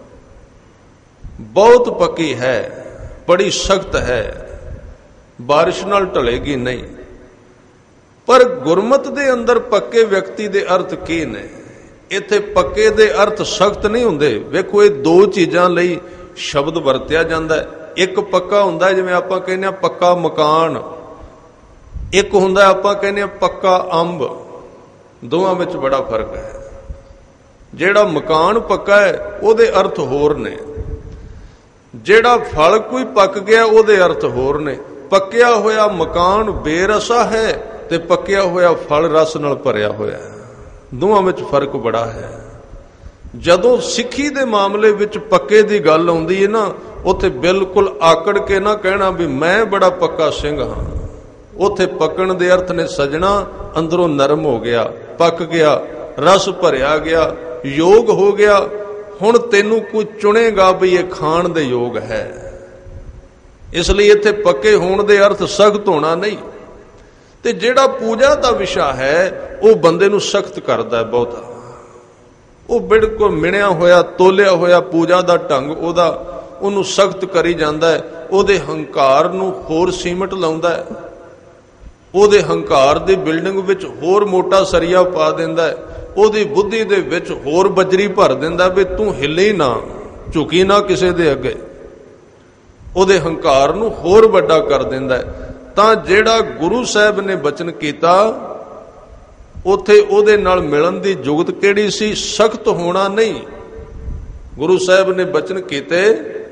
ਬਹੁਤ ਪੱਕੀ ਹੈ, ਬੜੀ ਸਖਤ ਹੈ, ਬਾਰਿਸ਼ ਨਾਲ ਢਲੇਗੀ ਨਹੀਂ। ਪਰ ਗੁਰਮਤ ਦੇ ਅੰਦਰ ਪੱਕੇ ਵਿਅਕਤੀ ਦੇ ਅਰਥ ਕੀ ਨੇ? ਇੱਥੇ ਪੱਕੇ ਦੇ ਅਰਥ ਸਖਤ ਨਹੀਂ ਹੁੰਦੇ। ਵੇਖੋ, ਇਹ 2 ਚੀਜ਼ਾਂ ਲਈ ਸ਼ਬਦ ਵਰਤਿਆ ਜਾਂਦਾ ਹੈ। ਇੱਕ ਪੱਕਾ ਹੁੰਦਾ ਜਿਵੇਂ ਆਪਾਂ ਕਹਿੰਦੇ ਆ ਪੱਕਾ ਮਕਾਨ, ਇੱਕ ਹੁੰਦਾ ਆਪਾਂ ਕਹਿੰਦੇ ਆ ਪੱਕਾ ਅੰਬ। ਦੋਵਾਂ ਵਿੱਚ ਬੜਾ ਫਰਕ ਹੈ। ਜਿਹੜਾ ਮਕਾਨ ਪੱਕਾ ਹੈ ਉਹਦੇ ਅਰਥ ਹੋਰ ਨੇ, ਜਿਹੜਾ ਫਲ ਕੋਈ ਪੱਕ ਗਿਆ ਉਹਦੇ ਅਰਥ ਹੋਰ ਨੇ। ਪੱਕਿਆ ਹੋਇਆ ਮਕਾਨ ਬੇਰਸਾ ਹੈ ਤੇ ਪੱਕਿਆ ਹੋਇਆ ਫਲ ਰਸ ਨਾਲ ਭਰਿਆ ਹੋਇਆ ਹੈ। ਦੋਵਾਂ ਵਿੱਚ ਫਰਕ ਬੜਾ ਹੈ। ਜਦੋਂ ਸਿੱਖੀ ਦੇ ਮਾਮਲੇ ਵਿੱਚ ਪੱਕੇ ਦੀ ਗੱਲ ਆਉਂਦੀ ਹੈ ਨਾ, ਉੱਥੇ ਬਿਲਕੁਲ ਆਕੜ ਕੇ ਨਾ ਕਹਿਣਾ ਵੀ ਮੈਂ ਬੜਾ ਪੱਕਾ ਸਿੰਘ ਹਾਂ। ਉੱਥੇ ਪੱਕਣ ਦੇ ਅਰਥ ਨੇ ਸਜਣਾ ਅੰਦਰੋਂ ਨਰਮ ਹੋ ਗਿਆ, ਪੱਕ ਗਿਆ, ਰਸ ਭਰਿਆ ਗਿਆ, ਯੋਗ ਹੋ ਗਿਆ। ਹੁਣ ਤੈਨੂੰ ਕੋਈ ਚੁਣੇਗਾ ਵੀ ਇਹ ਖਾਣ ਦੇ ਯੋਗ ਹੈ। ਇਸ ਲਈ ਇੱਥੇ ਪੱਕੇ ਹੋਣ ਦੇ ਅਰਥ ਸਖਤ ਹੋਣਾ ਨਹੀਂ। ਤੇ ਜਿਹੜਾ ਪੂਜਾ ਦਾ ਵਿਸ਼ਾ ਹੈ ਉਹ ਬੰਦੇ ਨੂੰ ਸਖਤ ਕਰਦਾ ਹੈ ਬਹੁਤਾ। ਉਹ ਬਿਲਕੁਲ ਮਿਣਿਆ ਹੋਇਆ, ਤੋਲਿਆ ਹੋਇਆ ਪੂਜਾ ਦਾ ਢੰਗ ਉਹਨੂੰ ਸਖਤ ਕਰੀ ਜਾਂਦਾ ਹੈ। ਉਹਦੇ ਹੰਕਾਰ ਨੂੰ ਹੋਰ ਸੀਮਟ ਲਾਉਂਦਾ ਹੈ, ਉਹਦੇ ਹੰਕਾਰ ਦੀ ਬਿਲਡਿੰਗ ਵਿੱਚ ਹੋਰ ਮੋਟਾ ਸਰੀਆ ਪਾ ਦਿੰਦਾ ਹੈ, ਉਹਦੀ ਬੁੱਧੀ ਦੇ ਵਿੱਚ ਹੋਰ ਬਜਰੀ ਭਰ ਦਿੰਦਾ ਵੀ ਤੂੰ ਹਿੱਲੀ ਨਾ, ਝੁਕੀ ਨਾ ਕਿਸੇ ਦੇ ਅੱਗੇ। ਉਹਦੇ ਹੰਕਾਰ ਨੂੰ ਹੋਰ ਵੱਡਾ ਕਰ ਦਿੰਦਾ ਹੈ। ਤਾਂ ਜਿਹੜਾ ਗੁਰੂ ਸਾਹਿਬ ਨੇ ਬਚਨ ਕੀਤਾ, ਉੱਥੇ ਉਹਦੇ ਨਾਲ ਮਿਲਣ ਦੀ ਜੁਗਤ ਕਿਹੜੀ ਸੀ? ਸਖਤ ਹੋਣਾ ਨਹੀਂ। ਗੁਰੂ ਸਾਹਿਬ ਨੇ ਬਚਨ ਕੀਤੇ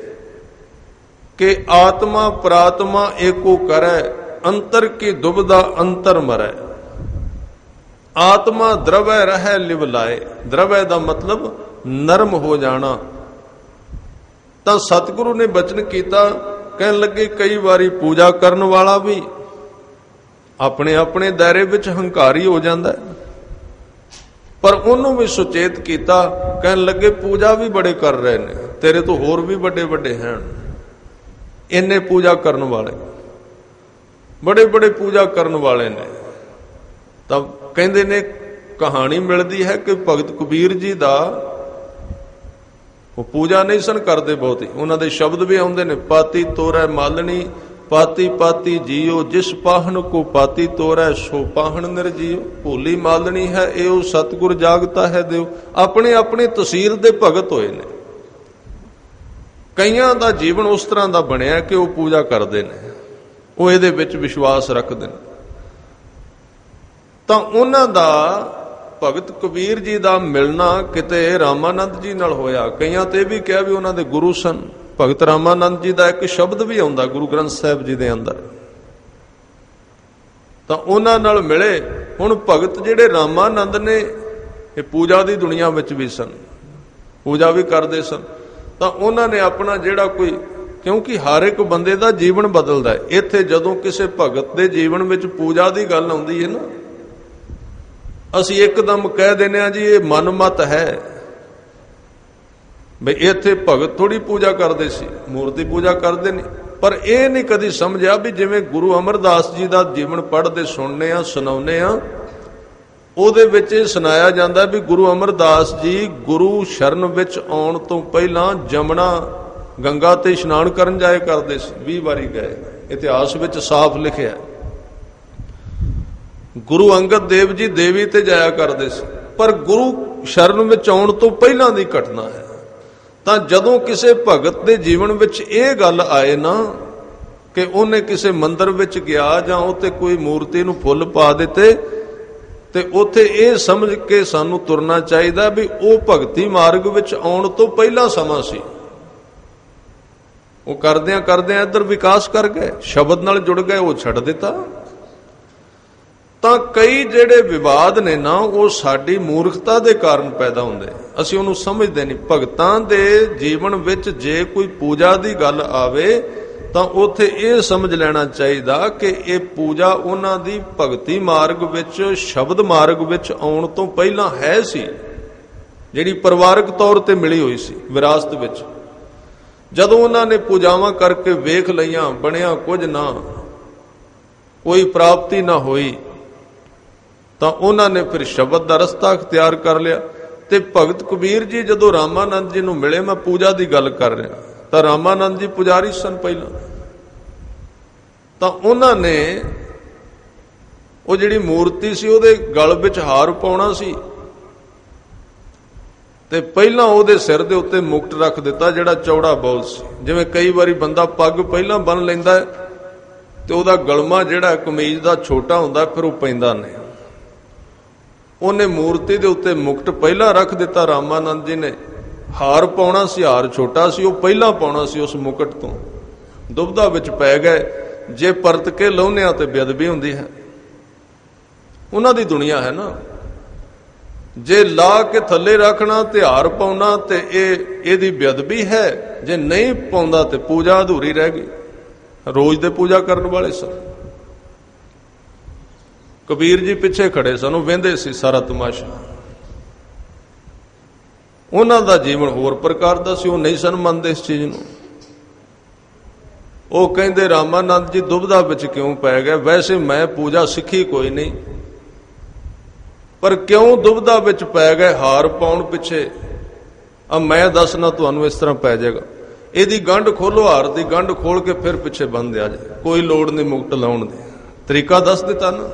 ਕਿ ਆਤਮਾ ਪ੍ਰਾਤਮਾ ਏਕੋ ਕਰੈ, ਅੰਤਰ ਕੀ ਦੁਬਦਾ ਅੰਤਰ ਮਰੈ। ਆਤਮਾ ਦਰਵੈ ਰਹਿ ਲਿਵ ਲਾਏ। ਦਰਵੈ ਦਾ ਮਤਲਬ ਨਰਮ ਹੋ ਜਾਣਾ। ਤਾਂ ਸਤਿਗੁਰੂ ਨੇ ਬਚਨ ਕੀਤਾ, ਕਹਿਣ ਲੱਗੇ ਕਈ ਵਾਰੀ ਪੂਜਾ ਕਰਨ ਵਾਲਾ ਵੀ ਆਪਣੇ ਆਪਣੇ ਦਾਇਰੇ ਵਿੱਚ ਹੰਕਾਰੀ ਹੋ ਜਾਂਦਾ ਹੈ, ਪਰ ਉਹਨੂੰ ਵੀ ਸੁਚੇਤ ਕੀਤਾ। ਕਹਿਣ ਲੱਗੇ ਪੂਜਾ ਵੀ ਬੜੇ ਕਰ ਰਹੇ ਨੇ, ਤੇਰੇ ਤੋਂ ਹੋਰ ਵੀ ਵੱਡੇ ਵੱਡੇ ਹਨ। ਇੰਨੇ ਪੂਜਾ ਕਰਨ ਵਾਲੇ, ਬੜੇ ਬੜੇ ਪੂਜਾ ਕਰਨ ਵਾਲੇ ਨੇ। ਤਾਂ ਕਹਿੰਦੇ ਨੇ ਕਹਾਣੀ ਮਿਲਦੀ ਹੈ ਕਿ ਭਗਤ ਕਬੀਰ ਜੀ ਦਾ ਉਹ ਪੂਜਾ ਨਹੀਂ ਸਨ ਕਰਦੇ ਬਹੁਤੀ। ਉਹਨਾਂ ਦੇ ਸ਼ਬਦ ਵੀ ਆਉਂਦੇ ਨੇ, ਪਾਤੀ ਤੋਰੈ ਮਾਲਣੀ, ਪਾਤੀ ਪਾਤੀ ਜੀਓ, ਜਿਸ ਪਾਹਣ ਕੋ ਪਾਤੀ ਤੋਰੈ ਸੋ ਪਾਹਣ ਨਿਰਜੀਓ। ਭੋਲੀ ਮਾਲਣੀ ਹੈ ਇਹੋ ਸਤਿਗੁਰ ਜਾਗਤਾ ਹੈ ਦਿਓ। ਆਪਣੇ ਆਪਣੇ ਤਸੀਲ ਦੇ ਭਗਤ ਹੋਏ ਨੇ। ਕਈਆਂ ਦਾ ਜੀਵਨ ਉਸ ਤਰ੍ਹਾਂ ਦਾ ਬਣਿਆ ਕਿ ਉਹ ਪੂਜਾ ਕਰਦੇ ਨੇ, ਉਹ ਇਹਦੇ ਵਿੱਚ ਵਿਸ਼ਵਾਸ ਰੱਖਦੇ ਨੇ। ਤਾਂ ਉਹਨਾਂ ਦਾ ਭਗਤ ਕਬੀਰ ਜੀ ਦਾ ਮਿਲਣਾ ਕਿਤੇ ਰਾਮਾਨੰਦ ਜੀ ਨਾਲ ਹੋਇਆ। ਕਈਆਂ ਤੇ ਵੀ ਕਿਹਾ ਵੀ ਉਹਨਾਂ ਦੇ ਗੁਰੂ ਸਨ। ਭਗਤ ਰਾਮਾਨੰਦ ਜੀ ਦਾ ਇੱਕ ਸ਼ਬਦ ਵੀ ਆਉਂਦਾ ਗੁਰੂ ਗ੍ਰੰਥ ਸਾਹਿਬ ਜੀ ਦੇ ਅੰਦਰ। ਤਾਂ ਉਹਨਾਂ ਨਾਲ ਮਿਲੇ। ਹੁਣ ਭਗਤ ਜਿਹੜੇ ਰਾਮਾਨੰਦ ਨੇ ਇਹ ਪੂਜਾ ਦੀ ਦੁਨੀਆ ਵਿੱਚ ਵੀ ਸਨ, ਪੂਜਾ ਵੀ ਕਰਦੇ ਸਨ। ਤਾਂ ਉਹਨਾਂ ਨੇ ਆਪਣਾ ਜਿਹੜਾ ਕੋਈ, ਕਿਉਂਕਿ ਹਰ ਇੱਕ ਬੰਦੇ ਦਾ ਜੀਵਨ ਬਦਲਦਾ ਹੈ। ਇੱਥੇ ਜਦੋਂ ਕਿਸੇ ਭਗਤ ਦੇ ਜੀਵਨ ਵਿੱਚ ਪੂਜਾ ਦੀ ਗੱਲ ਆਉਂਦੀ ਹੈ ਨਾ, ਅਸੀਂ ਇੱਕਦਮ ਕਹਿ ਦਿੰਦੇ ਹਾਂ ਜੀ ਇਹ ਮਨਮਤ ਹੈ, ਬਈ ਇੱਥੇ ਭਗਤ ਥੋੜੀ ਪੂਜਾ ਕਰਦੇ ਸੀ, ਮੂਰਤੀ ਪੂਜਾ ਕਰਦੇ ਨਹੀਂ। ਪਰ ਇਹ ਨਹੀਂ ਕਦੀ ਸਮਝਿਆ ਵੀ ਜਿਵੇਂ ਗੁਰੂ ਅਮਰਦਾਸ ਜੀ ਦਾ ਜੀਵਨ ਪੜ੍ਹਦੇ ਸੁਣਨੇ ਆ, ਸੁਣਾਉਂਦੇ ਆ, ਉਹਦੇ ਵਿੱਚ ਇਹ ਸੁਣਾਇਆ ਜਾਂਦਾ ਵੀ ਗੁਰੂ ਅਮਰਦਾਸ ਜੀ ਗੁਰੂ ਸ਼ਰਨ ਵਿੱਚ ਆਉਣ ਤੋਂ ਪਹਿਲਾਂ ਜਮਨਾ ਗੰਗਾ ਤੇ ਇਸ਼ਨਾਨ ਕਰਨ ਜਾਏ ਕਰਦੇ ਸੀ। 20 ਵਾਰੀ ਗਏ, ਇਤਿਹਾਸ ਵਿੱਚ ਸਾਫ਼ ਲਿਖਿਆ। ਗੁਰੂ ਅੰਗਦ ਦੇਵ ਜੀ ਦੇਵੀ ਤੇ ਜਾਇਆ ਕਰਦੇ ਸੀ। ਪਰ ਗੁਰੂ ਸ਼ਰਨ ਵਿੱਚ ਆਉਣ ਤੋਂ ਪਹਿਲਾਂ ਦੀ ਘਟਨਾ ਹੈ। ਤਾਂ ਜਦੋਂ ਕਿਸੇ ਭਗਤ ਦੇ ਜੀਵਨ ਵਿੱਚ ਇਹ ਗੱਲ ਆਏ ਨਾ ਕਿ ਉਹਨੇ ਕਿਸੇ ਮੰਦਰ ਵਿੱਚ ਗਿਆ ਜਾਂ ਉੱਥੇ ਕੋਈ ਮੂਰਤੀ ਨੂੰ ਫੁੱਲ ਪਾ ਦਿੱਤੇ, ਤੇ ਉੱਥੇ ਇਹ ਸਮਝ ਕੇ ਸਾਨੂੰ ਤੁਰਨਾ ਚਾਹੀਦਾ ਵੀ ਉਹ ਭਗਤੀ ਮਾਰਗ ਵਿੱਚ ਆਉਣ ਤੋਂ ਪਹਿਲਾਂ ਸਮਾਂ ਸੀ। ਉਹ ਕਰਦਿਆਂ ਕਰਦਿਆਂ ਇੱਧਰ ਵਿਕਾਸ ਕਰ ਗਏ, ਸ਼ਬਦ ਨਾਲ ਜੁੜ ਗਏ, ਉਹ ਛੱਡ ਦਿੱਤਾ। ਤਾਂ ਕਈ ਜਿਹੜੇ ਵਿਵਾਦ ਨੇ ਨਾ, ਉਹ ਸਾਡੀ ਮੂਰਖਤਾ ਦੇ ਕਾਰਨ ਪੈਦਾ ਹੁੰਦੇ, ਅਸੀਂ ਉਹਨੂੰ ਸਮਝਦੇ ਨਹੀਂ। ਭਗਤਾਂ ਦੇ ਜੀਵਨ ਵਿੱਚ ਜੇ ਕੋਈ ਪੂਜਾ ਦੀ ਗੱਲ ਆਵੇ ਤਾਂ ਉੱਥੇ ਇਹ ਸਮਝ ਲੈਣਾ ਚਾਹੀਦਾ ਕਿ ਇਹ ਪੂਜਾ ਉਹਨਾਂ ਦੀ ਭਗਤੀ ਮਾਰਗ ਵਿੱਚ, ਸ਼ਬਦ ਮਾਰਗ ਵਿੱਚ ਆਉਣ ਤੋਂ ਪਹਿਲਾਂ ਹੈ ਸੀ, ਜਿਹੜੀ ਪਰਿਵਾਰਕ ਤੌਰ ਤੇ ਮਿਲੀ ਹੋਈ ਸੀ ਵਿਰਾਸਤ ਵਿੱਚ। ਜਦੋਂ ਉਹਨਾਂ ਨੇ ਪੂਜਾਵਾਂ ਕਰਕੇ ਵੇਖ ਲਈਆਂ, ਬਣਿਆ ਕੁਝ ਨਾ, ਕੋਈ ਪ੍ਰਾਪਤੀ ਨਾ ਹੋਈ, ਤਾਂ ਉਹਨਾਂ ਨੇ ਫਿਰ ਸ਼ਬਦ ਦਾ ਰਸਤਾ ਅਖਤਿਆਰ ਕਰ ਲਿਆ। ਤੇ ਭਗਤ ਕਬੀਰ ਜੀ ਜਦੋਂ ਰਾਮਾਨੰਦ ਜੀ ਨੂੰ ਮਿਲੇ, ਮੈਂ ਪੂਜਾ ਦੀ ਗੱਲ ਕਰ ਰਿਹਾ, ਤਾਂ ਰਾਮਾਨੰਦ ਜੀ ਪੁਜਾਰੀ ਸਨ ਪਹਿਲਾਂ। ਤਾਂ ਉਹਨਾਂ ਨੇ ਉਹ ਜਿਹੜੀ ਮੂਰਤੀ ਸੀ ਉਹਦੇ ਗਲ ਵਿੱਚ ਹਾਰ ਪਾਉਣਾ ਸੀ, ਤੇ ਪਹਿਲਾਂ ਉਹਦੇ ਸਿਰ ਦੇ ਉੱਤੇ ਮੁਕਟ ਰੱਖ ਦਿੱਤਾ ਜਿਹੜਾ ਚੌੜਾ ਬੌਲ ਸੀ। ਜਿਵੇਂ ਕਈ ਵਾਰੀ ਬੰਦਾ ਪੱਗ ਪਹਿਲਾਂ ਬੰਨ ਲੈਂਦਾ ਹੈ ਤੇ ਉਹਦਾ ਗਲਮਾ ਜਿਹੜਾ ਕਮੀਜ਼ ਦਾ ਛੋਟਾ ਹੁੰਦਾ, ਫਿਰ ਉਹ ਪੈਂਦਾ ਨਹੀਂ। ਉਹਨੇ ਮੂਰਤੀ ਦੇ ਉੱਤੇ ਮੁਕਟ ਪਹਿਲਾਂ ਰੱਖ ਦਿੱਤਾ ਰਾਮਾਨੰਦ ਜੀ ਨੇ। ਹਾਰ ਪਾਉਣਾ ਸੀ, ਹਾਰ ਛੋਟਾ ਸੀ, ਉਹ ਪਹਿਲਾਂ ਪਾਉਣਾ ਸੀ। ਉਸ ਮੁਕਟ ਤੋਂ ਦੁਬਿਧਾ ਵਿੱਚ ਪੈ ਗਏ, ਜੇ ਪਰਤ ਕੇ ਲਾਉਂਦੇ ਆ ਤੇ ਬੇਅਦਬੀ ਹੁੰਦੀ ਹੈ। ਉਹਨਾਂ ਦੀ ਦੁਨੀਆ ਹੈ ਨਾ, ਜੇ ਲਾ ਕੇ ਥੱਲੇ ਰੱਖਣਾ ਤੇ ਹਾਰ ਪਾਉਣਾ ਤੇ ਇਹਦੀ ਬੇਅਦਬੀ ਹੈ, ਜੇ ਨਹੀਂ ਪਾਉਂਦਾ ਤੇ ਪੂਜਾ ਅਧੂਰੀ ਰਹਿ ਗਈ। ਰੋਜ਼ ਦੇ ਪੂਜਾ ਕਰਨ ਵਾਲੇ ਸਨ। ਕਬੀਰ ਜੀ ਪਿੱਛੇ ਖੜੇ ਸਨ, ਉਹ ਵਹਿੰਦੇ ਸੀ ਸਾਰਾ ਤਮਾਸ਼ਾ। ਉਹਨਾਂ ਦਾ ਜੀਵਨ ਹੋਰ ਪ੍ਰਕਾਰ ਦਾ ਸੀ, ਉਹ ਨਹੀਂ ਸਨ ਮੰਨਦੇ ਇਸ ਚੀਜ਼ ਨੂੰ। ਉਹ ਕਹਿੰਦੇ ਰਾਮਾਨੰਦ ਜੀ ਦੁਬਿਧਾ ਵਿੱਚ ਕਿਉਂ ਪੈ ਗਏ? ਵੈਸੇ ਮੈਂ ਪੂਜਾ ਸਿੱਖੀ ਕੋਈ ਨਹੀਂ, ਪਰ ਕਿਉਂ ਦੁਬਿਧਾ ਵਿੱਚ ਪੈ ਗਏ ਹਾਰ ਪਾਉਣ ਪਿੱਛੇ? ਆ ਮੈਂ ਦੱਸਣਾ ਤੁਹਾਨੂੰ, ਇਸ ਤਰ੍ਹਾਂ ਪੈ ਜਾਏਗਾ। ਇਹਦੀ ਗੰਢ ਖੋਲੋ, ਹਾਰ ਦੀ ਗੰਢ ਖੋਲ ਕੇ ਫਿਰ ਪਿੱਛੇ ਬੰਨ ਦਿਆ ਜਾਏ, ਕੋਈ ਲੋੜ ਨਹੀਂ ਮੁਕਟ ਲਾਉਣ ਦੀ। ਤਰੀਕਾ ਦੱਸ ਦਿੱਤਾ ਨਾ।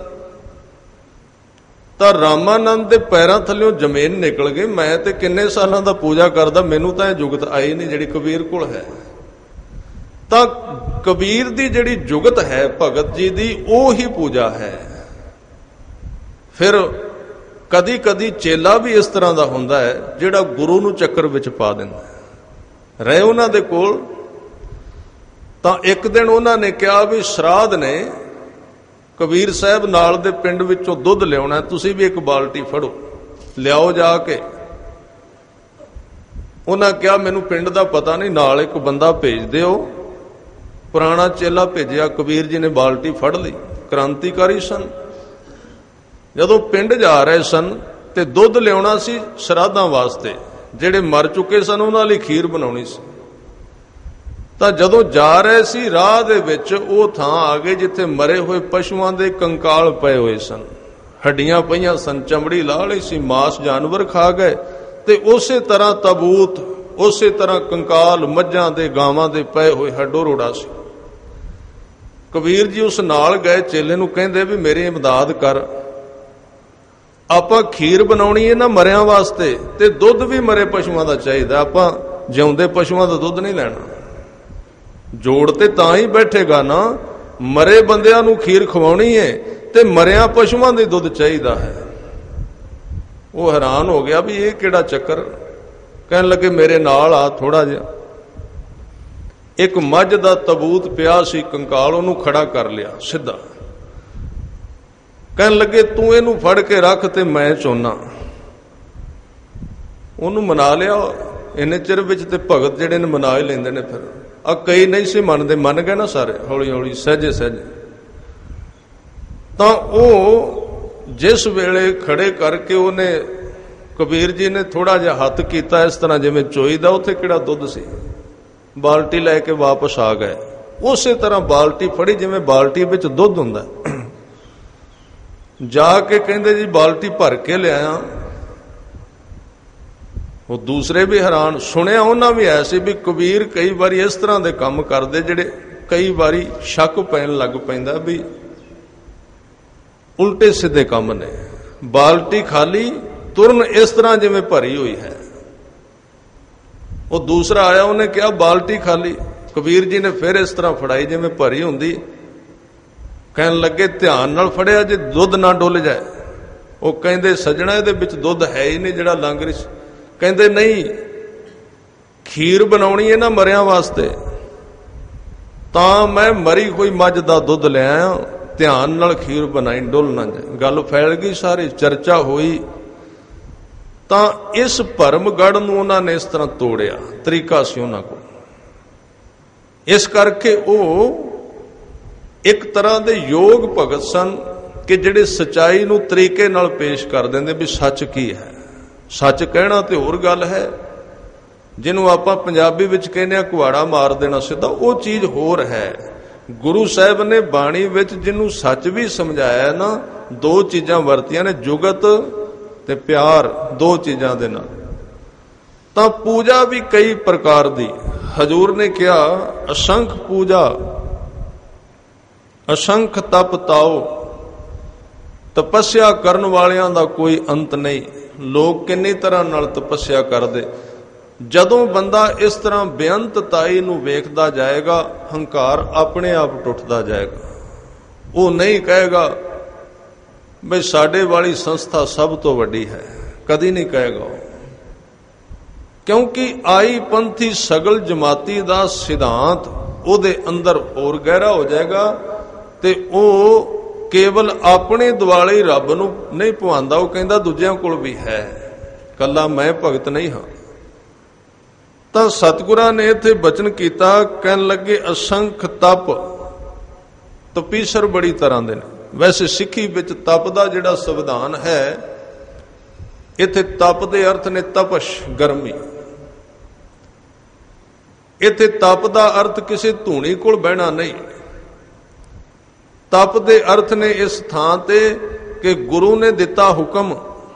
ਤਾਂ ਰਾਮਾਨੰਦ ਦੇ ਪੈਰਾਂ ਥੱਲਿਓਂ ਜ਼ਮੀਨ ਨਿਕਲ ਗਈ। ਮੈਂ ਤੇ ਕਿੰਨੇ ਸਾਲਾਂ ਦਾ ਪੂਜਾ ਕਰਦਾ, ਮੈਨੂੰ ਤਾਂ ਇਹ ਜੁਗਤ ਆਈ ਨਹੀਂ ਜਿਹੜੀ ਕਬੀਰ ਕੋਲ ਹੈ। ਤਾਂ ਕਬੀਰ ਦੀ ਜਿਹੜੀ ਜੁਗਤ ਹੈ ਭਗਤ ਜੀ ਦੀ, ਉਹ ਹੀ ਪੂਜਾ ਹੈ। ਫਿਰ ਕਦੀ ਕਦੀ ਚੇਲਾ ਵੀ ਇਸ ਤਰ੍ਹਾਂ ਦਾ ਹੁੰਦਾ ਹੈ ਜਿਹੜਾ ਗੁਰੂ ਨੂੰ ਚੱਕਰ ਵਿੱਚ ਪਾ ਦਿੰਦਾ ਹੈ। ਰਹੇ ਉਹਨਾਂ ਦੇ ਕੋਲ, ਤਾਂ ਇੱਕ ਦਿਨ ਉਹਨਾਂ ਨੇ ਕਿਹਾ ਵੀ ਸ਼ਰਾਧ ਨੇ, ਕਬੀਰ ਸਾਹਿਬ ਨਾਲ ਦੇ ਪਿੰਡ ਵਿੱਚੋਂ ਦੁੱਧ ਲਿਆਉਣਾ, ਤੁਸੀਂ ਵੀ ਇੱਕ ਬਾਲਟੀ ਫੜੋ, ਲਿਆਓ ਜਾ ਕੇ। ਉਹਨਾਂ ਕਿਹਾ ਮੈਨੂੰ ਪਿੰਡ ਦਾ ਪਤਾ ਨਹੀਂ, ਨਾਲ ਇੱਕ ਬੰਦਾ ਭੇਜ ਦਿਓ। ਪੁਰਾਣਾ ਚੇਲਾ ਭੇਜਿਆ, ਕਬੀਰ ਜੀ ਨੇ ਬਾਲਟੀ ਫੜ ਲਈ। ਕ੍ਰਾਂਤੀਕਾਰੀ ਸਨ। ਜਦੋਂ ਪਿੰਡ ਜਾ ਰਹੇ ਸਨ ਤੇ ਦੁੱਧ ਲਿਆਉਣਾ ਸੀ ਸ਼ਰਾਧਾਂ ਵਾਸਤੇ, ਜਿਹੜੇ ਮਰ ਚੁੱਕੇ ਸਨ ਉਹਨਾਂ ਲਈ ਖੀਰ ਬਣਾਉਣੀ ਸੀ। ਤਾਂ ਜਦੋਂ ਜਾ ਰਹੇ ਸੀ, ਰਾਹ ਦੇ ਵਿੱਚ ਉਹ ਥਾਂ ਆ ਗਏ ਜਿੱਥੇ ਮਰੇ ਹੋਏ ਪਸ਼ੂਆਂ ਦੇ ਕੰਕਾਲ ਪਏ ਹੋਏ ਸਨ। ਹੱਡੀਆਂ ਪਈਆਂ ਸਨ, ਚਮੜੀ ਲਾਹ ਲਈ ਸੀ, ਮਾਸ ਜਾਨਵਰ ਖਾ ਗਏ। ਤੇ ਉਸੇ ਤਰ੍ਹਾਂ ਤਬੂਤ, ਉਸੇ ਤਰ੍ਹਾਂ ਕੰਕਾਲ ਮੱਝਾਂ ਦੇ, ਗਾਵਾਂ ਦੇ ਪਏ ਹੋਏ ਹੱਡੋ ਰੋੜਾ ਸੀ। ਕਬੀਰ ਜੀ ਉਸ ਨਾਲ ਗਏ, ਚੇਲੇ ਨੂੰ ਕਹਿੰਦੇ ਵੀ ਮੇਰੀ ਇਮਦਾਦ ਕਰ, ਆਪਾਂ ਖੀਰ ਬਣਾਉਣੀ ਇਹਨਾਂ ਮਰਿਆਂ ਵਾਸਤੇ, ਤੇ ਦੁੱਧ ਵੀ ਮਰੇ ਪਸ਼ੂਆਂ ਦਾ ਚਾਹੀਦਾ। ਆਪਾਂ ਜਿਉਂਦੇ ਪਸ਼ੂਆਂ ਦਾ ਦੁੱਧ ਨਹੀਂ ਲੈਣਾ। ਜੋੜ ਤੇ ਤਾਂ ਹੀ ਬੈਠੇਗਾ ਨਾ, ਮਰੇ ਬੰਦਿਆਂ ਨੂੰ ਖੀਰ ਖਵਾਉਣੀ ਹੈ ਤੇ ਮਰਿਆਂ ਪਸ਼ੂਆਂ ਦੇ ਦੁੱਧ ਚਾਹੀਦਾ ਹੈ। ਉਹ ਹੈਰਾਨ ਹੋ ਗਿਆ ਵੀ ਇਹ ਕਿਹੜਾ ਚੱਕਰ। ਕਹਿਣ ਲੱਗੇ ਮੇਰੇ ਨਾਲ ਆ ਥੋੜਾ ਜਿਹਾ। ਇੱਕ ਮੱਝ ਦਾ ਤਬੂਤ ਪਿਆ ਸੀ ਕੰਕਾਲ, ਉਹਨੂੰ ਖੜਾ ਕਰ ਲਿਆ ਸਿੱਧਾ। ਕਹਿਣ ਲੱਗੇ ਤੂੰ ਇਹਨੂੰ ਫੜ ਕੇ ਰੱਖ ਤੇ ਮੈਂ ਚੋਨਾ। ਉਹਨੂੰ ਮਨਾ ਲਿਆ। ਇੰਨੇ ਚਿਰ ਵਿੱਚ ਤੇ ਭਗਤ ਜਿਹੜੇ ਨੇ ਮਨਾ ਹੀ ਲੈਂਦੇ ਨੇ। ਫਿਰ ਆ ਕਈ ਨਹੀਂ ਸੀ ਮੰਨਦੇ, ਮੰਨ ਗਏ ਨਾ ਸਾਰੇ ਹੌਲੀ ਹੌਲੀ, ਸਹਿਜੇ ਸਹਿਜੇ। ਤਾਂ ਉਹ ਜਿਸ ਵੇਲੇ ਖੜੇ ਕਰਕੇ ਉਹਨੇ, ਕਬੀਰ ਜੀ ਨੇ ਥੋੜਾ ਜਿਹਾ ਹੱਥ ਕੀਤਾ ਇਸ ਤਰ੍ਹਾਂ ਜਿਵੇਂ ਚੋਈ ਦਾ, ਉੱਥੇ ਕਿਹੜਾ ਦੁੱਧ ਸੀ। ਬਾਲਟੀ ਲੈ ਕੇ ਵਾਪਸ ਆ ਗਏ। ਉਸੇ ਤਰ੍ਹਾਂ ਬਾਲਟੀ ਫੜੀ ਜਿਵੇਂ ਬਾਲਟੀ ਵਿੱਚ ਦੁੱਧ ਹੁੰਦਾ। ਜਾ ਕੇ ਕਹਿੰਦੇ ਜੀ ਬਾਲਟੀ ਭਰ ਕੇ ਲਿਆਇਆ। ਉਹ ਦੂਸਰੇ ਵੀ ਹੈਰਾਨ। ਸੁਣਿਆ ਉਹਨਾਂ ਵੀ ਐਸੇ ਵੀ ਕਬੀਰ ਕਈ ਵਾਰੀ ਇਸ ਤਰ੍ਹਾਂ ਦੇ ਕੰਮ ਕਰਦੇ ਜਿਹੜੇ ਕਈ ਵਾਰੀ ਸ਼ੱਕ ਪੈਣ ਲੱਗ ਪੈਂਦਾ ਵੀ ਉਲਟੇ ਸਿੱਧੇ ਕੰਮ ਨੇ। ਬਾਲਟੀ ਖਾਲੀ ਤੁਰਨ ਇਸ ਤਰ੍ਹਾਂ ਜਿਵੇਂ ਭਰੀ ਹੋਈ ਹੈ। ਉਹ ਦੂਸਰਾ ਆਇਆ, ਉਹਨੇ ਕਿਹਾ ਬਾਲਟੀ ਖਾਲੀ। ਕਬੀਰ ਜੀ ਨੇ ਫਿਰ ਇਸ ਤਰ੍ਹਾਂ ਫੜਾਈ ਜਿਵੇਂ ਭਰੀ ਹੁੰਦੀ। ਕਹਿਣ ਲੱਗੇ ਧਿਆਨ ਨਾਲ ਫੜਿਆ ਜੇ ਦੁੱਧ ਨਾ ਡੁੱਲ ਜਾਏ। ਉਹ ਕਹਿੰਦੇ ਸੱਜਣਾ ਇਹਦੇ ਵਿੱਚ ਦੁੱਧ ਹੈ ਹੀ ਨਹੀਂ ਜਿਹੜਾ ਲੰਘ ਰਹੀ। ਕਹਿੰਦੇ ਨਹੀਂ, ਖੀਰ ਬਣਾਉਣੀ ਹੈ ਨਾ ਮਰਿਆਂ ਵਾਸਤੇ, ਤਾਂ ਮੈਂ ਮਰੀ ਹੋਈ ਮੱਝ ਦਾ ਦੁੱਧ ਲੈ ਆਇਆ, ਧਿਆਨ ਨਾਲ ਖੀਰ ਬਣਾਈ, ਡੁੱਲ ਨਾ ਜਾਏ। ਗੱਲ ਫੈਲ ਗਈ, ਸਾਰੀ ਚਰਚਾ ਹੋਈ। ਤਾਂ ਇਸ ਭਰਮਗੜ੍ਹ ਨੂੰ ਉਹਨਾਂ ਨੇ ਇਸ ਤਰ੍ਹਾਂ ਤੋੜਿਆ, ਤਰੀਕਾ ਸੀ ਉਹਨਾਂ ਕੋਲ। ਇਸ ਕਰਕੇ ਉਹ ਇੱਕ ਤਰ੍ਹਾਂ ਦੇ ਯੋਗ ਭਗਤ ਸਨ ਕਿ ਜਿਹੜੇ ਸਚਾਈ ਨੂੰ ਤਰੀਕੇ ਨਾਲ ਪੇਸ਼ ਕਰ ਦਿੰਦੇ ਵੀ ਸੱਚ ਕੀ ਹੈ। ਸੱਚ ਕਹਿਣਾ ਤੇ ਹੋਰ ਗੱਲ ਹੈ, ਜਿਹਨੂੰ ਆਪਾਂ ਪੰਜਾਬੀ ਵਿੱਚ ਕਹਿੰਦੇ ਆ ਕੁਹਾੜਾ ਮਾਰ ਦੇਣਾ ਸਿੱਧਾ, ਉਹ ਚੀਜ਼ ਹੋਰ ਹੈ। ਗੁਰੂ ਸਾਹਿਬ ਨੇ ਬਾਣੀ ਵਿੱਚ ਜਿਹਨੂੰ ਸੱਚ ਵੀ ਸਮਝਾਇਆ ਨਾ, ਦੋ ਚੀਜ਼ਾਂ ਵਰਤੀਆਂ ਨੇ, ਜੁਗਤ ਤੇ ਪਿਆਰ, ਦੋ ਚੀਜ਼ਾਂ ਦੇ ਨਾਲ। ਤਾਂ ਪੂਜਾ ਵੀ ਕਈ ਪ੍ਰਕਾਰ ਦੀ। ਹਜ਼ੂਰ ਨੇ ਕਿਹਾ ਅਸੰਖ ਪੂਜਾ, ਅਸੰਖ ਤਪ ਤਾਓ, ਤਪੱਸਿਆ ਕਰਨ ਵਾਲਿਆਂ ਦਾ ਕੋਈ ਅੰਤ ਨਹੀਂ। ਲੋਕ ਕਿੰਨੀ ਤਰ੍ਹਾਂ ਨਾਲ ਤਪੱਸਿਆ ਕਰਦੇ। ਜਦੋਂ ਬੰਦਾ ਇਸ ਤਰ੍ਹਾਂ ਬੇਅੰਤਤਾਈ ਨੂੰ ਵੇਖਦਾ ਜਾਏਗਾ, ਹੰਕਾਰ ਆਪਣੇ ਆਪ ਟੁੱਟਦਾ ਜਾਏਗਾ। ਉਹ ਨਹੀਂ ਕਹੇਗਾ ਬਈ ਸਾਡੇ ਵਾਲੀ ਸੰਸਥਾ ਸਭ ਤੋਂ ਵੱਡੀ ਹੈ, ਕਦੀ ਨਹੀਂ ਕਹੇਗਾ। ਕਿਉਂਕਿ ਆਈ ਪੰਥੀ ਸਗਲ ਜਮਾਤੀ ਦਾ ਸਿਧਾਂਤ ਉਹਦੇ ਅੰਦਰ ਹੋਰ ਗਹਿਰਾ ਹੋ ਜਾਏਗਾ ਤੇ ਉਹ ਕੇਵਲ ਆਪਣੇ ਦੁਆਲੇ ਰੱਬ ਨੂੰ ਨਹੀਂ ਭਵਾਉਂਦਾ, ਉਹ ਕਹਿੰਦਾ ਦੂਜਿਆਂ ਕੋਲ ਵੀ ਹੈ, ਕੱਲਾ ਮੈਂ ਭਗਤ ਨਹੀਂ ਹਾਂ। ਤਾਂ ਸਤਿਗੁਰਾਂ ਨੇ ਇੱਥੇ ਬਚਨ ਕੀਤਾ, ਕਹਿਣ ਲੱਗੇ ਅਸੰਖ ਤਪ। ਤਪੀਸਰ ਬੜੀ ਤਰ੍ਹਾਂ ਦੇ ਨੇ। ਵੈਸੇ ਸਿੱਖੀ ਵਿੱਚ ਤਪ ਦਾ ਜਿਹੜਾ ਸੰਵਿਧਾਨ ਹੈ, ਇੱਥੇ ਤਪ ਦੇ ਅਰਥ ਨੇ ਤਪਸ਼, ਗਰਮੀ। ਇੱਥੇ ਤਪ ਦਾ ਅਰਥ ਕਿਸੇ ਧੂਣੀ ਕੋਲ ਬਹਿਣਾ ਨਹੀਂ। ਤਪ ਦੇ ਅਰਥ ਨੇ ਇਸ ਥਾਂ ਤੇ ਕਿ ਗੁਰੂ ਨੇ ਦਿੱਤਾ ਹੁਕਮ,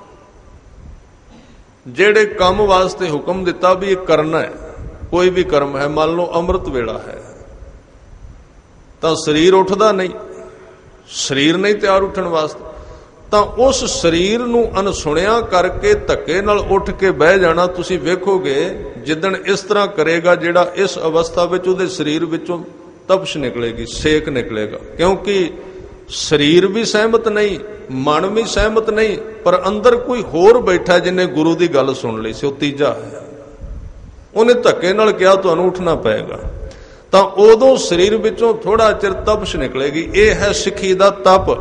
ਜਿਹੜੇ ਕੰਮ ਵਾਸਤੇ ਹੁਕਮ ਦਿੱਤਾ ਵੀ ਇਹ ਕਰਨਾ ਹੈ, ਕੋਈ ਵੀ ਕਰਮ ਹੈ। ਮੰਨ ਲਓ ਅੰਮ੍ਰਿਤ ਵੇਲਾ ਹੈ, ਤਾਂ ਸਰੀਰ ਉੱਠਦਾ ਨਹੀਂ, ਸਰੀਰ ਨਹੀਂ ਤਿਆਰ ਉੱਠਣ ਵਾਸਤੇ, ਤਾਂ ਉਸ ਸਰੀਰ ਨੂੰ ਅਣਸੁਣਿਆ ਕਰਕੇ ਧੱਕੇ ਨਾਲ ਉੱਠ ਕੇ ਬਹਿ ਜਾਣਾ। ਤੁਸੀਂ ਵੇਖੋਗੇ ਜਿੱਦਣ ਇਸ ਤਰ੍ਹਾਂ ਕਰੇਗਾ, ਜਿਹੜਾ ਇਸ ਅਵਸਥਾ ਵਿੱਚ ਉਹਦੇ ਸਰੀਰ ਵਿੱਚੋਂ ਤਪਸ਼ ਨਿਕਲੇਗੀ, ਸੇਕ ਨਿਕਲੇਗਾ। ਕਿਉਂਕਿ ਸਰੀਰ ਵੀ ਸਹਿਮਤ ਨਹੀਂ, ਮਨ ਵੀ ਸਹਿਮਤ ਨਹੀਂ, ਪਰ ਅੰਦਰ ਕੋਈ ਹੋਰ ਬੈਠਾ ਜਿਹਨੇ ਗੁਰੂ ਦੀ ਗੱਲ ਸੁਣ ਲਈ ਸੀ, ਉਹ ਤੀਜਾ ਹੈ। ਉਹਨੇ ਧੱਕੇ ਨਾਲ ਕਿਹਾ ਤੁਹਾਨੂੰ ਉੱਠਣਾ ਪਏਗਾ, ਤਾਂ ਉਦੋਂ ਸਰੀਰ ਵਿੱਚੋਂ ਥੋੜਾ ਚਿਰ ਤਪਸ਼ ਨਿਕਲੇਗੀ। ਇਹ ਹੈ ਸਿੱਖੀ ਦਾ ਤਪ।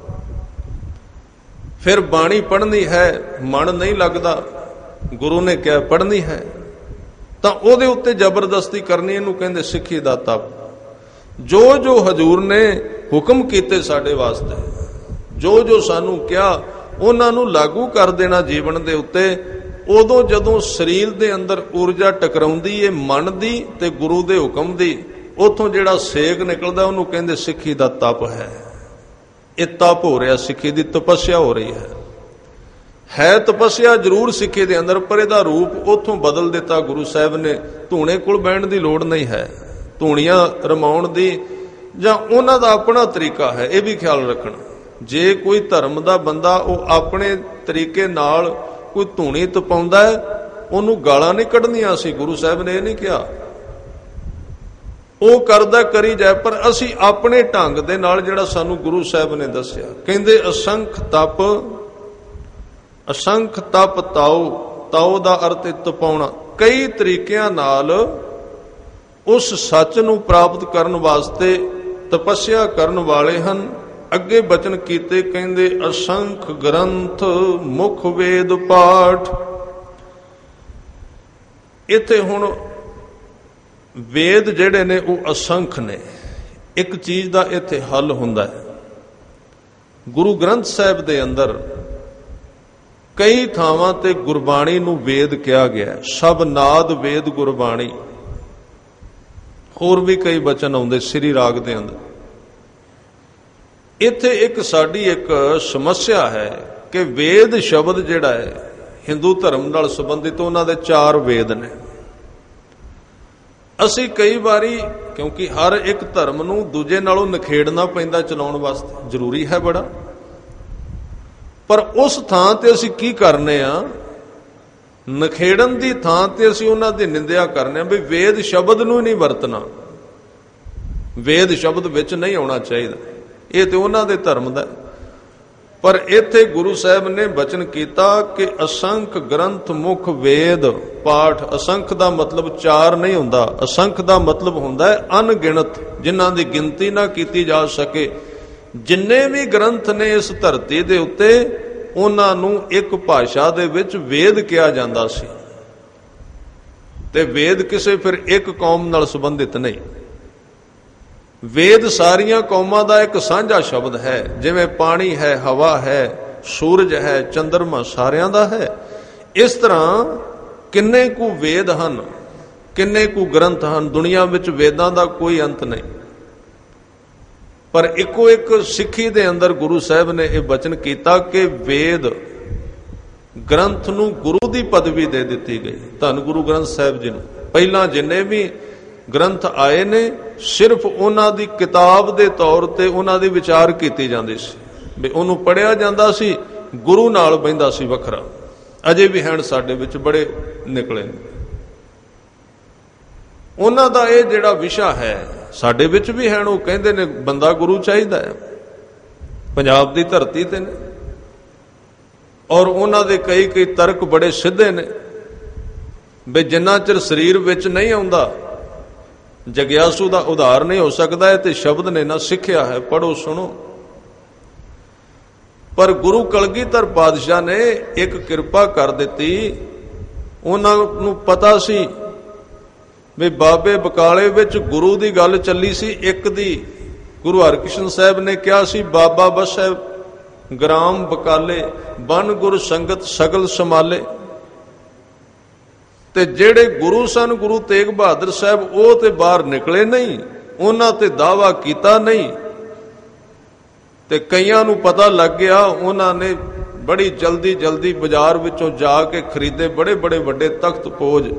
ਫਿਰ ਬਾਣੀ ਪੜ੍ਹਨੀ ਹੈ, ਮਨ ਨਹੀਂ ਲੱਗਦਾ, ਗੁਰੂ ਨੇ ਕਿਹਾ ਪੜ੍ਹਨੀ ਹੈ, ਤਾਂ ਉਹਦੇ ਉੱਤੇ ਜ਼ਬਰਦਸਤੀ ਕਰਨੀ, ਇਹਨੂੰ ਕਹਿੰਦੇ ਸਿੱਖੀ ਦਾ ਤਪ। ਜੋ ਜੋ ਹਜ਼ੂਰ ਨੇ ਹੁਕਮ ਕੀਤੇ ਸਾਡੇ ਵਾਸਤੇ, ਜੋ ਜੋ ਸਾਨੂੰ ਕਿਹਾ, ਉਹਨਾਂ ਨੂੰ ਲਾਗੂ ਕਰ ਦੇਣਾ ਜੀਵਨ ਦੇ ਉੱਤੇ। ਉਦੋਂ ਜਦੋਂ ਸਰੀਰ ਦੇ ਅੰਦਰ ਊਰਜਾ ਟਕਰਾਉਂਦੀ ਹੈ ਮਨ ਦੀ ਤੇ ਗੁਰੂ ਦੇ ਹੁਕਮ ਦੀ, ਉਥੋਂ ਜਿਹੜਾ ਸੇਕ ਨਿਕਲਦਾ ਉਹਨੂੰ ਕਹਿੰਦੇ ਸਿੱਖੀ ਦਾ ਤਪ ਹੈ। ਇਹ ਤਪ ਹੋ ਰਿਹਾ, ਸਿੱਖੀ ਦੀ ਤਪੱਸਿਆ ਹੋ ਰਹੀ ਹੈ ਤਪੱਸਿਆ ਜ਼ਰੂਰ ਸਿੱਖੀ ਦੇ ਅੰਦਰ, ਪਰ ਇਹਦਾ ਰੂਪ ਉਥੋਂ ਬਦਲ ਦਿੱਤਾ ਗੁਰੂ ਸਾਹਿਬ ਨੇ। ਧੂਣੇ ਕੋਲ ਬਹਿਣ ਦੀ ਲੋੜ ਨਹੀਂ ਹੈ, ਧੂਣੀਆਂ ਰਮਾਉਣ ਦੀ ਜਾਂ ਉਹਨਾਂ ਦਾ ਆਪਣਾ ਤਰੀਕਾ ਹੈ, ਇਹ ਵੀ ਖਿਆਲ ਰੱਖਣਾ। ਜੇ ਕੋਈ ਧਰਮ ਦਾ ਬੰਦਾ ਉਹ ਆਪਣੇ ਤਰੀਕੇ ਨਾਲ ਕੋਈ ਧੂਣੀ ਤਪਾਉਂਦਾ ਹੈ, ਉਹਨੂੰ ਗਾਲਾਂ ਨਹੀਂ ਕੱਢਣੀਆਂ ਸੀ, ਗੁਰੂ ਸਾਹਿਬ ਨੇ ਇਹ ਨਹੀਂ ਕਿਹਾ। ਉਹ ਕਰਦਾ ਕਰੀ ਜਾਏ, ਪਰ ਅਸੀਂ ਆਪਣੇ ਢੰਗ ਦੇ ਨਾਲ ਜਿਹੜਾ ਸਾਨੂੰ ਗੁਰੂ ਸਾਹਿਬ ਨੇ ਦੱਸਿਆ। ਕਹਿੰਦੇ ਅਸੰਖ ਤਪ, ਅਸੰਖ ਤਪ ਤਾਓ। ਤਾਓ ਦਾ ਅਰਥ ਤਪਾਉਣਾ। ਕਈ ਤਰੀਕਿਆਂ ਨਾਲ ਉਸ ਸੱਚ ਨੂੰ ਪ੍ਰਾਪਤ ਕਰਨ ਵਾਸਤੇ ਤਪੱਸਿਆ ਕਰਨ ਵਾਲੇ ਹਨ। ਅੱਗੇ ਬਚਨ ਕੀਤੇ, ਕਹਿੰਦੇ ਅਸੰਖ ਗ੍ਰੰਥ ਮੁਖ ਵੇਦ ਪਾਠ। ਇੱਥੇ ਹੁਣ ਵੇਦ ਜਿਹੜੇ ਨੇ ਉਹ ਅਸੰਖ ਨੇ। ਇੱਕ ਚੀਜ਼ ਦਾ ਇੱਥੇ ਹੱਲ ਹੁੰਦਾ ਹੈ। ਗੁਰੂ ਗ੍ਰੰਥ ਸਾਹਿਬ ਦੇ ਅੰਦਰ ਕਈ ਥਾਵਾਂ ਤੇ ਗੁਰਬਾਣੀ ਨੂੰ ਵੇਦ ਕਿਹਾ ਗਿਆ। ਸਭ ਨਾਦ ਵੇਦ ਗੁਰਬਾਣੀ। ਹੋਰ ਵੀ ਕਈ ਬਚਨ ਆਉਂਦੇ ਸ੍ਰੀ ਰਾਗ ਦੇ ਅੰਦਰ। ਇੱਥੇ ਇੱਕ ਸਾਡੀ ਇੱਕ ਸਮੱਸਿਆ ਹੈ ਕਿ ਵੇਦ ਸ਼ਬਦ ਜਿਹੜਾ ਹੈ ਹਿੰਦੂ ਧਰਮ ਨਾਲ ਸੰਬੰਧਿਤ, ਉਹਨਾਂ ਦੇ 4 ਵੇਦ ਨੇ। ਅਸੀਂ ਕਈ ਵਾਰੀ, ਕਿਉਂਕਿ ਹਰ ਇੱਕ ਧਰਮ ਨੂੰ ਦੂਜੇ ਨਾਲੋਂ ਨਿਖੇੜਨਾ ਪੈਂਦਾ ਚਲਾਉਣ ਵਾਸਤੇ, ਜ਼ਰੂਰੀ ਹੈ ਬੜਾ, ਪਰ ਉਸ ਥਾਂ ਤੇ ਅਸੀਂ ਕੀ ਕਰਨੇ ਆ, ਨਖੇੜਨ ਦੀ ਥਾਂ ਤੇ ਅਸੀਂ ਉਹਨਾਂ ਦੀ ਨਿੰਦਿਆ ਕਰਨੇ ਆ ਵੀ ਵੇਦ ਸ਼ਬਦ ਨੂੰ ਨਹੀਂ ਵਰਤਣਾ, ਵੇਦ ਸ਼ਬਦ ਵਿੱਚ ਨਹੀਂ ਆਉਣਾ ਚਾਹੀਦਾ, ਇਹ ਤੇ ਉਹਨਾਂ ਦੇ ਧਰਮ ਦਾ। ਪਰ ਇੱਥੇ ਗੁਰੂ ਸਾਹਿਬ ਨੇ ਬਚਨ ਕੀਤਾ ਕਿ ਅਸੰਖ ਗ੍ਰੰਥ ਮੁਖ ਵੇਦ ਪਾਠ। ਅਸੰਖ ਦਾ ਮਤਲਬ 4 ਨਹੀਂ ਹੁੰਦਾ, ਅਸੰਖ ਦਾ ਮਤਲਬ ਹੁੰਦਾ ਹੈ ਅਣਗਿਣਤ, ਜਿਨ੍ਹਾਂ ਦੀ ਗਿਣਤੀ ਨਾ ਕੀਤੀ ਜਾ ਸਕੇ। ਜਿੰਨੇ ਵੀ ਗ੍ਰੰਥ ਨੇ ਇਸ ਧਰਤੀ ਦੇ ਉੱਤੇ, ਉਹਨਾਂ ਨੂੰ ਇੱਕ ਭਾਸ਼ਾ ਦੇ ਵਿੱਚ ਵੇਦ ਕਿਹਾ ਜਾਂਦਾ ਸੀ। ਤੇ ਵੇਦ ਕਿਸੇ ਫਿਰ ਇੱਕ ਕੌਮ ਨਾਲ ਸੰਬੰਧਿਤ ਨਹੀਂ, ਵੇਦ ਸਾਰੀਆਂ ਕੌਮਾਂ ਦਾ ਇੱਕ ਸਾਂਝਾ ਸ਼ਬਦ ਹੈ। ਜਿਵੇਂ ਪਾਣੀ ਹੈ, ਹਵਾ ਹੈ, ਸੂਰਜ ਹੈ, ਚੰਦਰਮਾ ਸਾਰਿਆਂ ਦਾ ਹੈ। ਇਸ ਤਰ੍ਹਾਂ ਕਿੰਨੇ ਕੁ ਵੇਦ ਹਨ, ਕਿੰਨੇ ਕੁ ਗ੍ਰੰਥ ਹਨ, ਦੁਨੀਆ ਵਿੱਚ ਵੇਦਾਂ ਦਾ ਕੋਈ ਅੰਤ ਨਹੀਂ। ਪਰ ਇੱਕੋ ਇੱਕ ਸਿੱਖੀ ਦੇ ਅੰਦਰ ਗੁਰੂ ਸਾਹਿਬ ਨੇ ਇਹ ਬਚਨ ਕੀਤਾ ਕਿ ਵੇਦ ਗ੍ਰੰਥ ਨੂੰ ਗੁਰੂ ਦੀ ਪਦਵੀ ਦੇ ਦਿੱਤੀ ਗਈ, ਧੰਨ ਗੁਰੂ ਗ੍ਰੰਥ ਸਾਹਿਬ ਜੀ ਨੂੰ। ਪਹਿਲਾਂ ਜਿੰਨੇ ਵੀ ਗ੍ਰੰਥ ਆਏ ਨੇ, ਸਿਰਫ ਉਹਨਾਂ ਦੀ ਕਿਤਾਬ ਦੇ ਤੌਰ ਤੇ ਉਹਨਾਂ ਦੀ ਵਿਚਾਰ ਕੀਤੀ ਜਾਂਦੀ ਸੀ, ਵੀ ਉਹਨੂੰ ਪੜ੍ਹਿਆ ਜਾਂਦਾ ਸੀ, ਗੁਰੂ ਨਾਲ ਬਹਿੰਦਾ ਸੀ ਵੱਖਰਾ। ਅਜੇ ਵੀ ਹਨ ਸਾਡੇ ਵਿੱਚ ਬੜੇ ਨਿਕਲੇ ਨੇ, ਉਹਨਾਂ ਦਾ ਇਹ ਜਿਹੜਾ ਵਿਸ਼ਾ ਹੈ ਸਾਡੇ ਵਿੱਚ ਵੀ ਹਨ। ਉਹ ਕਹਿੰਦੇ ਨੇ ਬੰਦਾ ਗੁਰੂ ਚਾਹੀਦਾ ਹੈ, ਪੰਜਾਬ ਦੀ ਧਰਤੀ ਤੇ ਨੇ। ਔਰ ਉਹਨਾਂ ਦੇ ਕਈ ਤਰਕ ਬੜੇ ਸਿੱਧੇ ਨੇ ਵੀ ਜਿੰਨਾ ਚਿਰ ਸਰੀਰ ਵਿੱਚ ਨਹੀਂ ਆਉਂਦਾ, ਜਗਿਆਸੂ ਦਾ ਉਧਾਰ ਨਹੀਂ ਹੋ ਸਕਦਾ ਹੈ। ਤੇ ਸ਼ਬਦ ਨੇ ਨਾ ਸਿੱਖਿਆ ਹੈ, ਪੜੋ ਸੁਣੋ। ਪਰ ਗੁਰੂ ਕਲਗੀਧਰ ਪਾਤਸ਼ਾਹ ਨੇ ਇੱਕ ਕਿਰਪਾ ਕਰ ਦਿੱਤੀ, ਉਹਨਾਂ ਨੂੰ ਪਤਾ ਸੀ ਵੀ ਬਾਬੇ ਬਕਾਲੇ ਵਿੱਚ ਗੁਰੂ ਦੀ ਗੱਲ ਚੱਲੀ ਸੀ। ਇੱਕ ਦੀ ਗੁਰੂ ਹਰਕ੍ਰਿਸ਼ਨ ਸਾਹਿਬ ਨੇ ਕਿਹਾ ਸੀ, ਬਾਬਾ ਬਸੈ ਗ੍ਰਾਮ ਬਕਾਲੇ, ਬਨ ਗੁਰ ਸੰਗਤ ਸਗਲ ਸੰਭਾਲੇ। ਤੇ ਜਿਹੜੇ ਗੁਰੂ ਸਨ ਗੁਰੂ ਤੇਗ ਬਹਾਦਰ ਸਾਹਿਬ, ਉਹ ਤੇ ਬਾਹਰ ਨਿਕਲੇ ਨਹੀਂ, ਉਹਨਾਂ ਤੇ ਦਾਅਵਾ ਕੀਤਾ ਨਹੀਂ। ਤੇ ਕਈਆਂ ਨੂੰ ਪਤਾ ਲੱਗ ਗਿਆ, ਉਹਨਾਂ ਨੇ ਬੜੀ ਜਲਦੀ ਬਾਜ਼ਾਰ ਵਿੱਚੋਂ ਜਾ ਕੇ ਖਰੀਦੇ ਬੜੇ ਵੱਡੇ ਤਖਤ ਪੋਜ,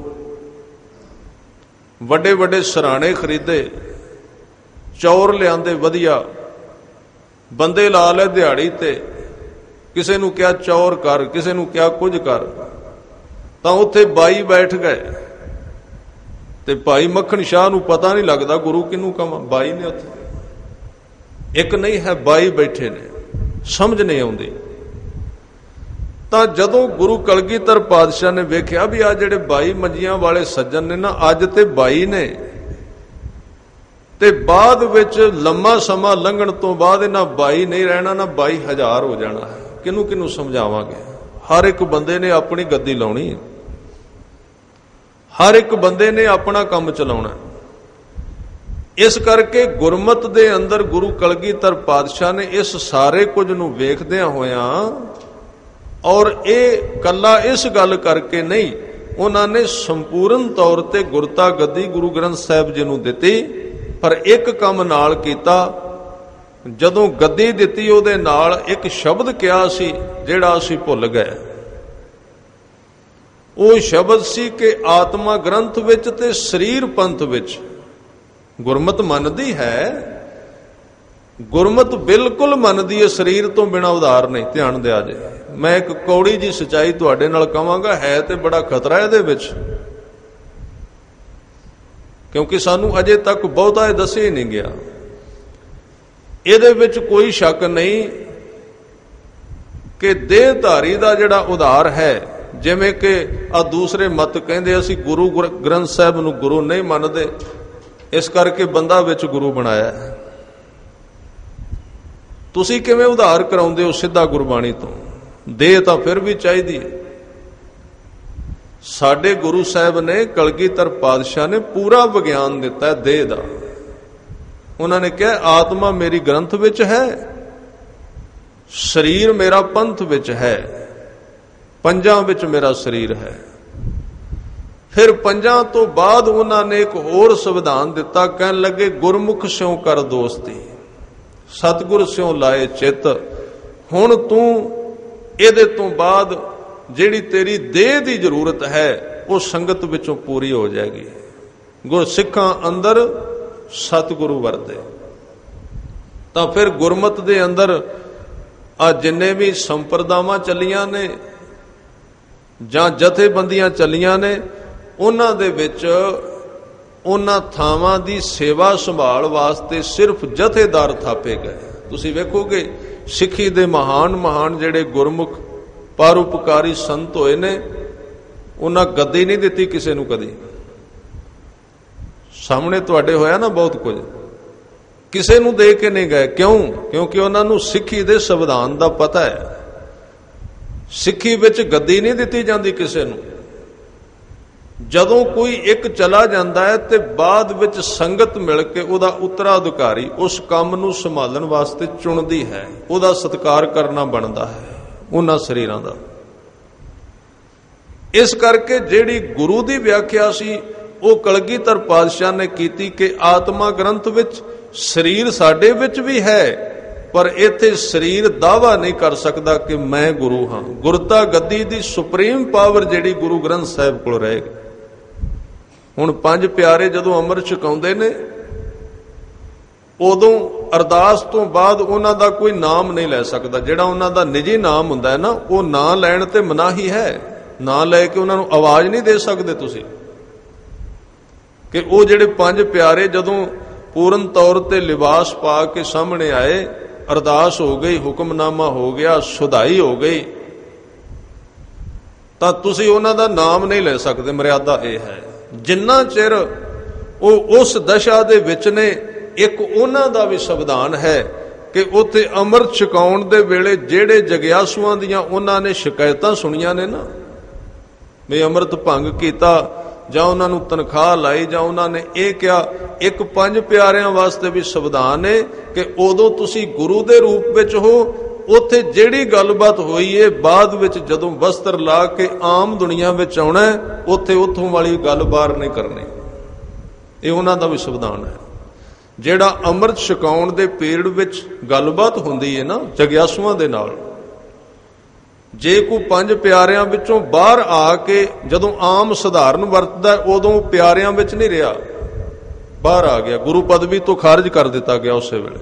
ਵੱਡੇ ਸਰਾਣੇ ਖਰੀਦੇ, ਚੌਰ ਲਿਆਂਦੇ ਵਧੀਆ, ਬੰਦੇ ਲਾ ਲੈ ਦਿਹਾੜੀ ਤੇ। ਕਿਸੇ ਨੂੰ ਕਿਹਾ ਚੌਰ ਕਰ, ਕਿਸੇ ਨੂੰ ਕਿਹਾ ਕੁਝ ਕਰ। ਤਾਂ ਉੱਥੇ ਬਾਈ ਬੈਠ ਗਏ ਤੇ ਭਾਈ ਮੱਖਣ ਸ਼ਾਹ ਨੂੰ ਪਤਾ ਨਹੀਂ ਲੱਗਦਾ ਗੁਰੂ ਕਿਹਨੂੰ ਕਹਾਂ, ਬਾਈ ਨੇ ਉੱਥੇ ਇੱਕ ਨਹੀਂ ਹੈ, ਬਾਈ ਬੈਠੇ ਨੇ, ਸਮਝ ਨਹੀਂ ਆਉਂਦੀ। ਤਾਂ ਜਦੋਂ ਗੁਰੂ ਕਲਗੀਧਰ ਪਾਤਸ਼ਾਹ ਨੇ ਵੇਖਿਆ ਵੀ ਆ ਜਿਹੜੇ ਬਾਈ ਮੰਜੀਆਂ ਵਾਲੇ ਸੱਜਣ ਨੇ ਨਾ, ਅੱਜ ਤੇ ਬਾਈ ਨੇ, ਤੇ ਬਾਅਦ ਵਿੱਚ ਲੰਮਾ ਸਮਾਂ ਲੰਘਣ ਤੋਂ ਬਾਅਦ ਇਹਨਾਂ ਬਾਈ ਨਹੀਂ ਰਹਿਣਾ, ਨਾ 22,000 ਹੋ ਜਾਣਾ ਹੈ। ਕਿਹਨੂੰ ਸਮਝਾਵਾਂਗੇ? ਹਰ ਇੱਕ ਬੰਦੇ ਨੇ ਆਪਣੀ ਗੱਦੀ ਲਾਉਣੀ ਹੈ, ਹਰ ਇੱਕ ਬੰਦੇ ਨੇ ਆਪਣਾ ਕੰਮ ਚਲਾਉਣਾ। ਇਸ ਕਰਕੇ ਗੁਰਮਤ ਦੇ ਅੰਦਰ ਗੁਰੂ ਕਲਗੀਧਰ ਪਾਤਸ਼ਾਹ ਨੇ ਇਸ ਸਾਰੇ ਕੁਝ ਨੂੰ ਵੇਖਦਿਆਂ ਹੋਇਆਂ, ਔਰ ਇਹ ਕੱਲਾ ਇਸ ਗੱਲ ਕਰਕੇ ਨਹੀਂ, ਉਹਨਾਂ ਨੇ ਸੰਪੂਰਨ ਤੌਰ ਤੇ ਗੁਰਤਾ ਗੱਦੀ ਗੁਰੂ ਗ੍ਰੰਥ ਸਾਹਿਬ ਜੀ ਨੂੰ ਦਿੱਤੀ। ਪਰ ਇੱਕ ਕੰਮ ਨਾਲ ਕੀਤਾ, ਜਦੋਂ ਗੱਦੀ ਦਿੱਤੀ ਉਹਦੇ ਨਾਲ ਇੱਕ ਸ਼ਬਦ ਕਿਹਾ ਸੀ ਜਿਹੜਾ ਅਸੀਂ ਭੁੱਲ ਗਏ। ਉਹ ਸ਼ਬਦ ਸੀ ਕਿ ਆਤਮਾ ਗ੍ਰੰਥ ਵਿੱਚ ਤੇ ਸਰੀਰ ਪੰਥ ਵਿੱਚ। ਗੁਰਮਤ ਮੰਨਦੀ ਹੈ, ਗੁਰਮਤ ਬਿਲਕੁਲ ਮੰਨਦੀ ਹੈ, ਸਰੀਰ ਤੋਂ ਬਿਨਾਂ ਉਧਾਰ ਨਹੀਂ। ਧਿਆਨ ਦਿਆ ਜੇ, ਮੈਂ ਇੱਕ ਕੌੜੀ ਜੀ ਸੱਚਾਈ ਤੁਹਾਡੇ ਨਾਲ ਕਵਾਂਗਾ, ਹੈ ਤੇ ਬੜਾ ਖਤਰਾ ਇਹਦੇ ਵਿੱਚ, ਕਿਉਂਕਿ ਸਾਨੂੰ ਅਜੇ ਤੱਕ ਬਹੁਤਾ ਇਹ ਦੱਸਿਆ ਹੀ ਨਹੀਂ ਗਿਆ। ਇਹਦੇ ਵਿੱਚ ਕੋਈ ਸ਼ੱਕ ਨਹੀਂ ਕਿ ਦੇਹਧਾਰੀ ਦਾ ਜਿਹੜਾ ਉਧਾਰ ਹੈ, ਜਿਵੇਂ ਕਿ ਆ ਦੂਸਰੇ ਮਤ ਕਹਿੰਦੇ ਅਸੀਂ ਗੁਰੂ ਗ੍ਰੰਥ ਸਾਹਿਬ ਨੂੰ ਗੁਰੂ ਨਹੀਂ ਮੰਨਦੇ, ਇਸ ਕਰਕੇ ਬੰਦਾ ਵਿੱਚ ਗੁਰੂ ਬਣਾਇਆ ਹੈ। ਤੁਸੀਂ ਕਿਵੇਂ ਉਧਾਰ ਕਰਾਉਂਦੇ ਹੋ ਸਿੱਧਾ ਗੁਰਬਾਣੀ ਤੋਂ? ਦੇਹ ਤਾਂ ਫਿਰ ਵੀ ਚਾਹੀਦੀ ਹੈ। ਸਾਡੇ ਗੁਰੂ ਸਾਹਿਬ ਨੇ, ਕਲਗੀਧਰ ਪਾਤਸ਼ਾਹ ਨੇ ਪੂਰਾ ਵਿਗਿਆਨ ਦਿੱਤਾ ਦੇਹ ਦਾ। ਉਹਨਾਂ ਨੇ ਕਿਹਾ ਆਤਮਾ ਮੇਰੀ ਗ੍ਰੰਥ ਵਿੱਚ ਹੈ, ਸਰੀਰ ਮੇਰਾ ਪੰਥ ਵਿੱਚ ਹੈ, ਪੰਜਾਂ ਵਿੱਚ ਮੇਰਾ ਸਰੀਰ ਹੈ। ਫਿਰ ਪੰਜਾਂ ਤੋਂ ਬਾਅਦ ਉਹਨਾਂ ਨੇ ਇੱਕ ਹੋਰ ਸੰਵਿਧਾਨ ਦਿੱਤਾ, ਕਹਿਣ ਲੱਗੇ ਗੁਰਮੁਖ ਸਿਉ ਕਰ ਦੋਸਤੀ, ਸਤਿਗੁਰ ਸਿਉ ਲਾਏ ਚਿੱਤ। ਹੁਣ ਤੂੰ ਇਹਦੇ ਤੋਂ ਬਾਅਦ ਜਿਹੜੀ ਤੇਰੀ ਦੇਹ ਦੀ ਜ਼ਰੂਰਤ ਹੈ ਉਹ ਸੰਗਤ ਵਿੱਚੋਂ ਪੂਰੀ ਹੋ ਜਾਏਗੀ। ਗੁਰਸਿੱਖਾਂ ਅੰਦਰ ਸਤਿਗੁਰੂ ਵਰਤੇ। ਤਾਂ ਫਿਰ ਗੁਰਮਤ ਦੇ ਅੰਦਰ ਆ ਜਿੰਨੇ ਵੀ ਸੰਪਰਦਾਵਾਂ ਚੱਲੀਆਂ ਨੇ ਜਾਂ ਜਥੇਬੰਦੀਆਂ ਚੱਲੀਆਂ ਨੇ, ਉਹਨਾਂ ਦੇ ਵਿੱਚ ਉਹਨਾਂ ਥਾਵਾਂ ਦੀ ਸੇਵਾ ਸੰਭਾਲ ਵਾਸਤੇ ਸਿਰਫ ਜਥੇਦਾਰ ਥਾਪੇ ਗਏ। ਤੁਸੀਂ ਵੇਖੋਗੇ ਸਿੱਖੀ ਦੇ ਮਹਾਨ ਜਿਹੜੇ ਗੁਰਮੁਖ ਪਰਉਪਕਾਰੀ ਸੰਤ ਹੋਏ ਨੇ, ਉਹਨਾਂ ਗੱਦੀ ਨਹੀਂ ਦਿੱਤੀ ਕਿਸੇ ਨੂੰ ਕਦੀ। ਸਾਹਮਣੇ ਤੁਹਾਡੇ ਹੋਇਆ ਨਾ ਬਹੁਤ ਕੁਝ, ਕਿਸੇ ਨੂੰ ਦੇ ਕੇ ਨਹੀਂ ਗਏ। ਕਿਉਂ? ਕਿਉਂਕਿ ਉਹਨਾਂ ਨੂੰ ਸਿੱਖੀ ਦੇ ਸੰਵਿਧਾਨ ਦਾ ਪਤਾ ਹੈ। ਸਿੱਖੀ ਵਿੱਚ ਗੱਦੀ ਨਹੀਂ ਦਿੱਤੀ ਜਾਂਦੀ ਕਿਸੇ ਨੂੰ। ਜਦੋਂ ਕੋਈ ਇੱਕ ਚਲਾ ਜਾਂਦਾ ਹੈ ਤੇ ਬਾਅਦ ਵਿੱਚ ਸੰਗਤ ਮਿਲ ਕੇ ਉਹਦਾ ਉੱਤਰਾਧਿਕਾਰੀ ਉਸ ਕੰਮ ਨੂੰ ਸੰਭਾਲਣ ਵਾਸਤੇ ਚੁਣਦੀ ਹੈ, ਉਹਦਾ ਸਤਿਕਾਰ ਕਰਨਾ ਬਣਦਾ ਹੈ ਉਹਨਾਂ ਸਰੀਰਾਂ ਦਾ। ਇਸ ਕਰਕੇ ਜਿਹੜੀ ਗੁਰੂ ਦੀ ਵਿਆਖਿਆ ਸੀ ਉਹ ਕਲਗੀਧਰ ਪਾਤਸ਼ਾਹ ਨੇ ਕੀਤੀ ਕਿ ਆਤਮਾ ਗ੍ਰੰਥ ਵਿੱਚ ਸਰੀਰ ਸਾਡੇ ਵਿੱਚ ਵੀ ਹੈ, ਪਰ ਇੱਥੇ ਸਰੀਰ ਦਾਅਵਾ ਨਹੀਂ ਕਰ ਸਕਦਾ ਕਿ ਮੈਂ ਗੁਰੂ ਹਾਂ। ਗੁਰਤਾ ਗੱਦੀ ਦੀ ਸੁਪਰੀਮ ਪਾਵਰ ਜਿਹੜੀ ਗੁਰੂ ਗ੍ਰੰਥ ਸਾਹਿਬ ਕੋਲ ਰਹੇਗੀ। ਹੁਣ ਪੰਜ ਪਿਆਰੇ ਜਦੋਂ ਅੰਮ੍ਰਿਤ ਛਕਾਉਂਦੇ ਨੇ, ਉਦੋਂ ਅਰਦਾਸ ਤੋਂ ਬਾਅਦ ਉਹਨਾਂ ਦਾ ਕੋਈ ਨਾਮ ਨਹੀਂ ਲੈ ਸਕਦਾ। ਜਿਹੜਾ ਉਹਨਾਂ ਦਾ ਨਿੱਜੀ ਨਾਮ ਹੁੰਦਾ ਹੈ ਨਾ, ਉਹ ਨਾਂ ਲੈਣ ਤੇ ਮਨਾਹੀ ਹੈ। ਨਾਂ ਲੈ ਕੇ ਉਹਨਾਂ ਨੂੰ ਆਵਾਜ਼ ਨਹੀਂ ਦੇ ਸਕਦੇ ਤੁਸੀਂ। ਕਿ ਉਹ ਜਿਹੜੇ ਪੰਜ ਪਿਆਰੇ ਜਦੋਂ ਪੂਰਨ ਤੌਰ ਤੇ ਲਿਬਾਸ ਪਾ ਕੇ ਸਾਹਮਣੇ ਆਏ, ਅਰਦਾਸ ਹੋ ਗਈ, ਹੁਕਮਨਾਮਾ ਹੋ ਗਿਆ, ਸੁਧਾਈ ਹੋ ਗਈ, ਤਾਂ ਤੁਸੀਂ ਉਹਨਾਂ ਦਾ ਨਾਮ ਨਹੀਂ ਲੈ ਸਕਦੇ। ਮਰਿਆਦਾ ਇਹ ਹੈ, ਜਿੰਨਾ ਚਿਰ ਉਹ ਉਸ ਦਸ਼ਾ ਦੇ ਵਿੱਚ ਨੇ, ਇੱਕ ਉਹਨਾਂ ਦਾ ਵੀ ਸੰਵਿਧਾਨ ਹੈ ਕਿ ਉੱਥੇ ਅੰਮ੍ਰਿਤ ਛਕਾਉਣ ਦੇ ਵੇਲੇ ਜਿਹੜੇ ਜਗਿਆਸੂਆਂ ਦੀਆਂ ਉਹਨਾਂ ਨੇ ਸ਼ਿਕਾਇਤਾਂ ਸੁਣੀਆਂ ਨੇ ਨਾ, ਵੀ ਅੰਮ੍ਰਿਤ ਭੰਗ ਕੀਤਾ ਜਾਂ ਉਹਨਾਂ ਨੂੰ ਤਨਖਾਹ ਲਾਈ ਜਾਂ ਉਹਨਾਂ ਨੇ ਇਹ ਕਿਹਾ, ਇੱਕ ਪੰਜ ਪਿਆਰਿਆਂ ਵਾਸਤੇ ਵੀ ਸੰਵਿਧਾਨ ਹੈ ਕਿ ਉਦੋਂ ਤੁਸੀਂ ਗੁਰੂ ਦੇ ਰੂਪ ਵਿੱਚ ਹੋ। ਉੱਥੇ ਜਿਹੜੀ ਗੱਲਬਾਤ ਹੋਈ ਹੈ, ਬਾਅਦ ਵਿੱਚ ਜਦੋਂ ਵਸਤਰ ਲਾ ਕੇ ਆਮ ਦੁਨੀਆ ਵਿੱਚ ਆਉਣਾ, ਉੱਥੇ ਉੱਥੋਂ ਵਾਲੀ ਗੱਲ ਬਾਹਰ ਨਹੀਂ ਕਰਨੀ। ਇਹ ਉਹਨਾਂ ਦਾ ਵੀ ਸੰਵਿਧਾਨ ਹੈ। ਜਿਹੜਾ ਅੰਮ੍ਰਿਤ ਛਕਾਉਣ ਦੇ ਪੀਰੀਅਡ ਵਿੱਚ ਗੱਲਬਾਤ ਹੁੰਦੀ ਹੈ ਨਾ ਜਗਿਆਸੂਆਂ ਦੇ ਨਾਲ, ਜੇ ਕੋਈ ਪੰਜ ਪਿਆਰਿਆਂ ਵਿੱਚੋਂ ਬਾਹਰ ਆ ਕੇ ਜਦੋਂ ਆਮ ਸਧਾਰਨ ਵਰਤਦਾ, ਉਦੋਂ ਪਿਆਰਿਆਂ ਵਿੱਚ ਨਹੀਂ ਰਿਹਾ, ਬਾਹਰ ਆ ਗਿਆ, ਗੁਰੂ ਪਦਵੀ ਤੋਂ ਖਾਰਜ ਕਰ ਦਿੱਤਾ ਗਿਆ ਉਸੇ ਵੇਲੇ,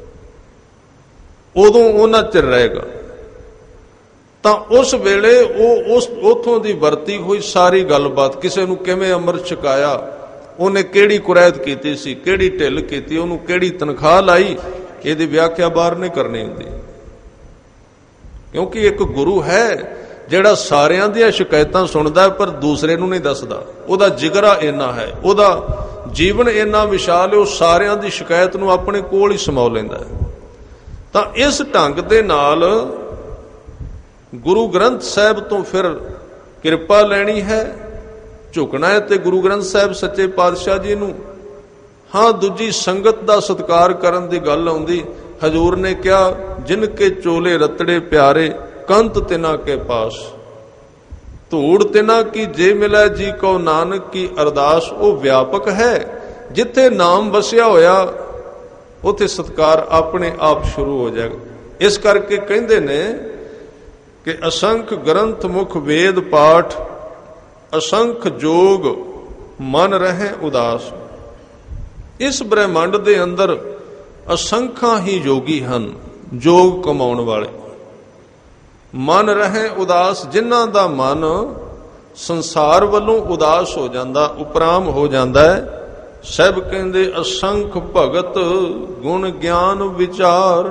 ਉਦੋਂ ਉਹਨਾਂ ਚਿਰ ਰਹੇਗਾ। ਤਾਂ ਉਸ ਵੇਲੇ ਉਹ ਉਥੋਂ ਦੀ ਵਰਤੀ ਹੋਈ ਸਾਰੀ ਗੱਲਬਾਤ, ਕਿਸੇ ਨੂੰ ਕਿਵੇਂ ਅੰਮ੍ਰਿਤ ਛਕਾਇਆ, ਉਹਨੇ ਕਿਹੜੀ ਕੁਰੈਤ ਕੀਤੀ ਸੀ, ਕਿਹੜੀ ਢਿੱਲ ਕੀਤੀ, ਉਹਨੂੰ ਕਿਹੜੀ ਤਨਖਾਹ ਲਾਈ, ਇਹਦੀ ਵਿਆਖਿਆ ਬਾਹਰ ਨਹੀਂ ਕਰਨੀ ਹੁੰਦੀ। ਕਿਉਂਕਿ ਇੱਕ ਗੁਰੂ ਹੈ ਜਿਹੜਾ ਸਾਰਿਆਂ ਦੀਆਂ ਸ਼ਿਕਾਇਤਾਂ ਸੁਣਦਾ ਪਰ ਦੂਸਰੇ ਨੂੰ ਨਹੀਂ ਦੱਸਦਾ। ਉਹਦਾ ਜਿਗਰਾ ਇੰਨਾ ਹੈ, ਉਹਦਾ ਜੀਵਨ ਇੰਨਾ ਵਿਸ਼ਾਲ ਹੈ, ਉਹ ਸਾਰਿਆਂ ਦੀ ਸ਼ਿਕਾਇਤ ਨੂੰ ਆਪਣੇ ਕੋਲ ਹੀ ਸਮੋ ਲੈਂਦਾ ਹੈ। ਤਾਂ ਇਸ ਢੰਗ ਦੇ ਨਾਲ ਗੁਰੂ ਗ੍ਰੰਥ ਸਾਹਿਬ ਤੋਂ ਫਿਰ ਕਿਰਪਾ ਲੈਣੀ ਹੈ, ਝੁਕਣਾ ਹੈ ਤੇ ਗੁਰੂ ਗ੍ਰੰਥ ਸਾਹਿਬ ਸੱਚੇ ਪਾਤਸ਼ਾਹ ਜੀ ਨੂੰ। ਹਾਂ, ਦੂਜੀ ਸੰਗਤ ਦਾ ਸਤਿਕਾਰ ਕਰਨ ਦੀ ਗੱਲ ਆਉਂਦੀ। ਹਜ਼ੂਰ ਨੇ ਕਿਹਾ, ਜਿਨ ਕੇ ਚੋਲੇ ਰਤੜੇ ਪਿਆਰੇ, ਕੰਤ ਤਿਨਾ ਕੇ ਪਾਸ, ਧੂੜ ਤਿਨਾ ਕੀ ਜੇ ਮਿਲੈ ਜੀ ਕੋ ਨਾਨਕ ਕੀ ਅਰਦਾਸ। ਉਹ ਵਿਆਪਕ ਹੈ, ਜਿੱਥੇ ਨਾਮ ਵਸਿਆ ਹੋਇਆ ਉੱਥੇ ਸਤਿਕਾਰ ਆਪਣੇ ਆਪ ਸ਼ੁਰੂ ਹੋ ਜਾਏਗਾ। ਇਸ ਕਰਕੇ ਕਹਿੰਦੇ ਨੇ ਕਿ ਅਸੰਖ ਗ੍ਰੰਥ ਮੁਖ ਵੇਦ ਪਾਠ, ਅਸੰਖ ਜੋਗ ਮਨ ਰਹੇ ਉਦਾਸ। ਇਸ ਬ੍ਰਹਿਮੰਡ ਦੇ ਅੰਦਰ ਅਸੰਖਾਂ ਹੀ ਯੋਗੀ ਹਨ, ਜੋਗ ਕਮਾਉਣ ਵਾਲੇ। ਮਨ ਰਹੇ ਉਦਾਸ, ਜਿਨ੍ਹਾਂ ਦਾ ਮਨ ਸੰਸਾਰ ਵੱਲੋਂ ਉਦਾਸ ਹੋ ਜਾਂਦਾ, ਉਪਰਾਮ ਹੋ ਜਾਂਦਾ ਹੈ। ਸਭ ਕਹਿੰਦੇ ਅਸੰਖ ਭਗਤ ਗੁਣ ਗਿਆਨ ਵਿਚਾਰ।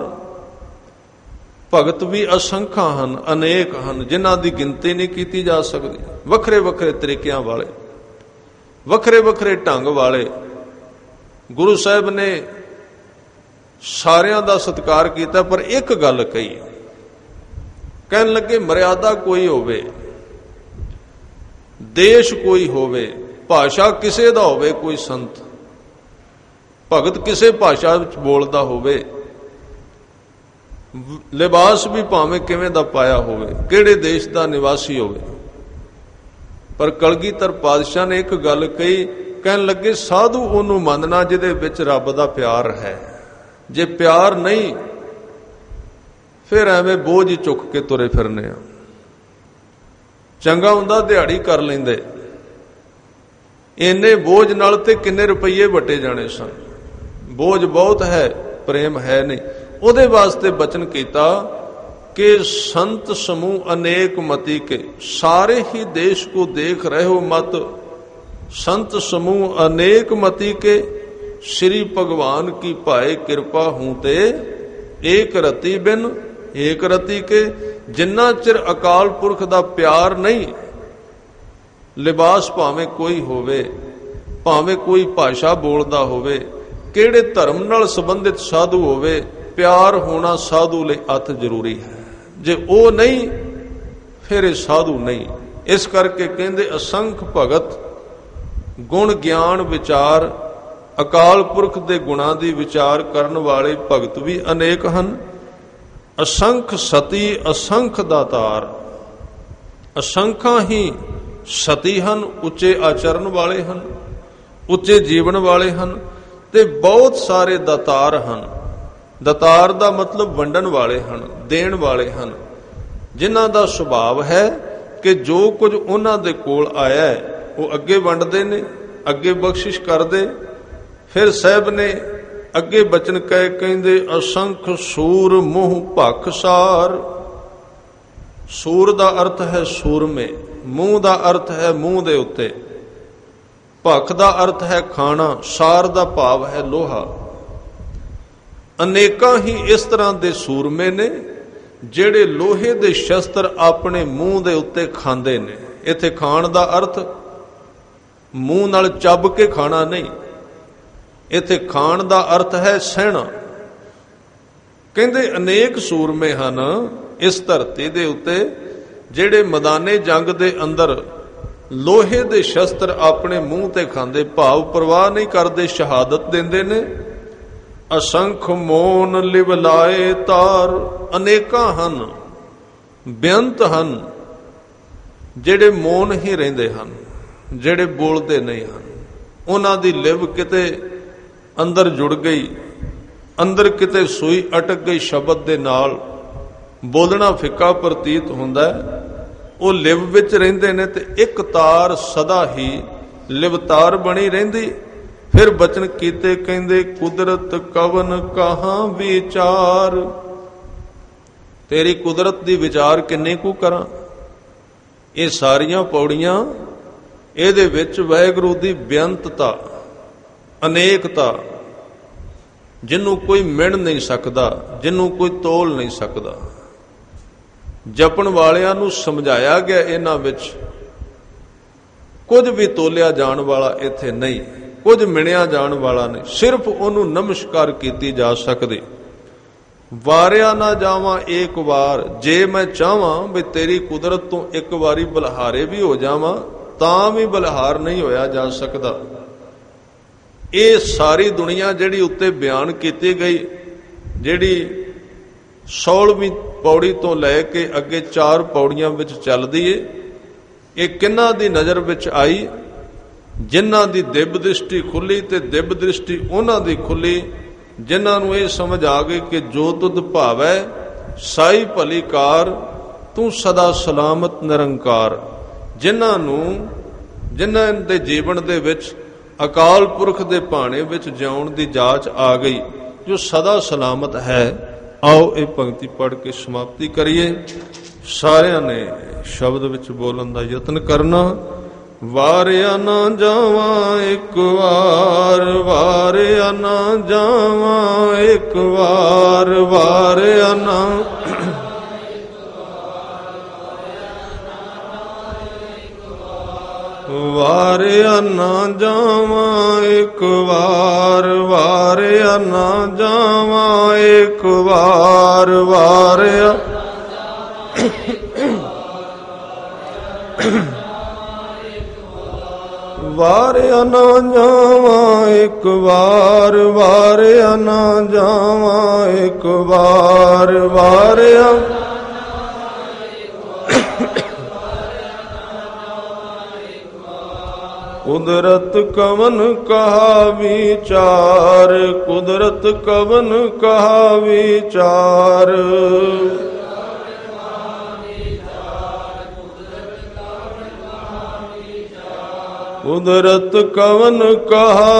ਭਗਤ ਵੀ ਅਸੰਖਾਂ ਹਨ, ਅਨੇਕ ਹਨ, ਜਿਨ੍ਹਾਂ ਦੀ ਗਿਣਤੀ ਨਹੀਂ ਕੀਤੀ ਜਾ ਸਕਦੀ। ਵੱਖਰੇ ਵੱਖਰੇ ਤਰੀਕਿਆਂ ਵਾਲੇ, ਵੱਖਰੇ ਵੱਖਰੇ ਢੰਗ ਵਾਲੇ। ਗੁਰੂ ਸਾਹਿਬ ਨੇ ਸਾਰਿਆਂ ਦਾ ਸਤਿਕਾਰ ਕੀਤਾ, ਪਰ ਇੱਕ ਗੱਲ ਕਹੀ, ਕਹਿਣ ਲੱਗੇ ਮਰਿਆਦਾ ਕੋਈ ਹੋਵੇ, ਦੇਸ਼ ਕੋਈ ਹੋਵੇ, ਭਾਸ਼ਾ ਕਿਸੇ ਦਾ ਹੋਵੇ, ਕੋਈ ਸੰਤ ਭਗਤ ਕਿਸੇ ਭਾਸ਼ਾ ਵਿੱਚ ਬੋਲਦਾ ਹੋਵੇ, ਲਿਬਾਸ ਵੀ ਭਾਵੇਂ ਕਿਵੇਂ ਦਾ ਪਾਇਆ ਹੋਵੇ, ਕਿਹੜੇ ਦੇਸ਼ ਦਾ ਨਿਵਾਸੀ ਹੋਵੇ, ਪਰ ਕਲਗੀਧਰ ਪਾਤਸ਼ਾਹ ਨੇ ਇੱਕ ਗੱਲ ਕਹੀ, ਕਹਿਣ ਲੱਗੇ ਸਾਧੂ ਉਹਨੂੰ ਮੰਨਣਾ ਜਿਹਦੇ ਵਿੱਚ ਰੱਬ ਦਾ ਪਿਆਰ ਹੈ। ਜੇ ਪਿਆਰ ਨਹੀਂ, ਫਿਰ ਐਵੇਂ ਬੋਝ ਹੀ ਚੁੱਕ ਕੇ ਤੁਰੇ ਫਿਰਨੇ ਆ। ਚੰਗਾ ਹੁੰਦਾ ਦਿਹਾੜੀ ਕਰ ਲੈਂਦੇ, ਇੰਨੇ ਬੋਝ ਨਾਲ ਤੇ ਕਿੰਨੇ ਰੁਪਈਏ ਵਟੇ ਜਾਣੇ ਸਨ। ਬੋਝ ਬਹੁਤ ਹੈ, ਪ੍ਰੇਮ ਹੈ ਨਹੀਂ। ਉਹਦੇ ਵਾਸਤੇ ਬਚਨ ਕੀਤਾ कि संत समूह अनेक मति के, सारे ही देश को देख रहे हो मत। संत समूह अनेक मति के, श्री भगवान की पाए कृपा हूं ते एक रति बिन एक रति के। जिन्ना चिर अकाल पुरख दा प्यार नहीं, लिबास भावें कोई होवे, भावें कोई भाषा बोलदा होवे, किहड़े धर्म नाल संबंधित साधु होवे, प्यार होना साधु लई अत जरूरी है। जे ओ नहीं फिर साधु नहीं। इस करके कहंदे असंख भगत गुण ज्ञान विचार, अकाल पुरख दे गुणां दी विचार करन वाले भगत भी अनेक हन। असंख सती असंख दातार, असंख्या ही सती हन, उच्चे आचरण वाले हन, उच्चे जीवन वाले हन, ते बहुत सारे दातार हन। दातार दा मतलब वंडन वाले हन, देण वाले हन, जिन्हां दा सुभाव है कि जो कुछ उन्हां दे कोल आया है वो अगे वंडदे ने, अगे बख्शिश करदे। फिर साहब ने अगे बचन कह कहंदे असंख सूर मुंह भख सार। सूर दा अर्थ है सूर में, मुंह दा अर्थ है मुंह दे उत्ते, भख दा अर्थ है खाना, सार दा भाव है लोहा। अनेकां ही इस तरह दे सूरमे ने ਜਿਹੜੇ ਲੋਹੇ ਦੇ ਸ਼ਸਤਰ ਆਪਣੇ ਮੂੰਹ ਦੇ ਉੱਤੇ ਖਾਂਦੇ ਨੇ। ਇੱਥੇ ਖਾਣ ਦਾ ਅਰਥ ਮੂੰਹ ਨਾਲ ਚੱਬ ਕੇ ਖਾਣਾ ਨਹੀਂ, ਇੱਥੇ ਖਾਣ ਦਾ ਅਰਥ ਹੈ ਸਹਿਣਾ। ਕਹਿੰਦੇ ਅਨੇਕ ਸੂਰਮੇ ਹਨ ਇਸ ਧਰਤੀ ਦੇ ਉੱਤੇ ਜਿਹੜੇ ਮੈਦਾਨੇ ਜੰਗ ਦੇ ਅੰਦਰ ਲੋਹੇ ਦੇ ਸ਼ਸਤਰ ਆਪਣੇ ਮੂੰਹ ਤੇ ਖਾਂਦੇ, ਭਾਵ ਪਰਵਾਹ ਨਹੀਂ ਕਰਦੇ, ਸ਼ਹਾਦਤ ਦਿੰਦੇ ਨੇ। असंख मोन लिवलाए तार, अनेका हन, बेअंत हन जेड़े मौन ही रहिंदे हन, जेड़े बोलते नहीं हन। उन्हां दी लिव किते अंदर जुड़ गई, अंदर किते सूई अटक गई शब्द दे नाल, बोलना फिक्का प्रतीत हुंदा है। वो लिव विच रहिंदे ने ते एक तार सदा ही लिवतार बनी रहिंदी। फिर बचन कीते कहंदे कुदरत कवन कहां विचार। तेरी कुदरत दी विचार किन्ने कू करा। ये सारियां पौड़ियां इहदे विच वाहिगुरू दी बेअंतता, अनेकता, जिन्नू कोई मिण नहीं सकदा, जिन्नू कोई तोल नहीं सकदा। जपण वालियां नू समझाया गया इन्हां विच कुछ भी तोलिया जाण वाला इत्थे नहीं, कुछ मिणिया जाण वाला नहीं, सिर्फ उन्होंने नमस्कार की जा सकती। वारिया ना जावां एक बार, जे मैं चाहवां भी तेरी कुदरत तो एक बारी बलिहारे भी हो जावां तां भी बलिहार नहीं होया जा सकता। ये सारी दुनिया जिहड़ी उत्ते बयान की गई, जिहड़ी 16वीं पौड़ी तो लैके अगे 4 पौड़ियां विच चलदी है, ये किन्हां दी नज़र विच आई? जिन्हां दी दिव्य दृष्टि खुली ते दिव्य दृष्टि उन्हां दी खुली जिन्हां नूं इह समझ आ गई कि जो तुध भावै साई भली कार, तू सदा सलामत निरंकार। जिन्हां दे जीवन दे विच अकाल पुरख दे भाणे विच जिउण दी जाच आ गई, जो सदा सलामत है। आओ ये पंक्ति पढ़ के समाप्ति करिए। सारियां ने शब्द विच बोलण दा यतन करना। वारिया ना जावां एक वार, वारिया ना जावां एक वार, वारिया ना वारिया ना जावां एक वार, वारिया ना जावां एक वार, वारिया वारिया ना जावां एक बार, वारिया ना जावां एक बार, वारिया कुदरत कवन कहा विचार, कुदरत कवन कहा विचार। कुदरत कवन कहा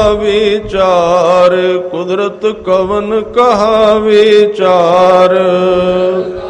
विचार, कुदरत कवन कहा विचार।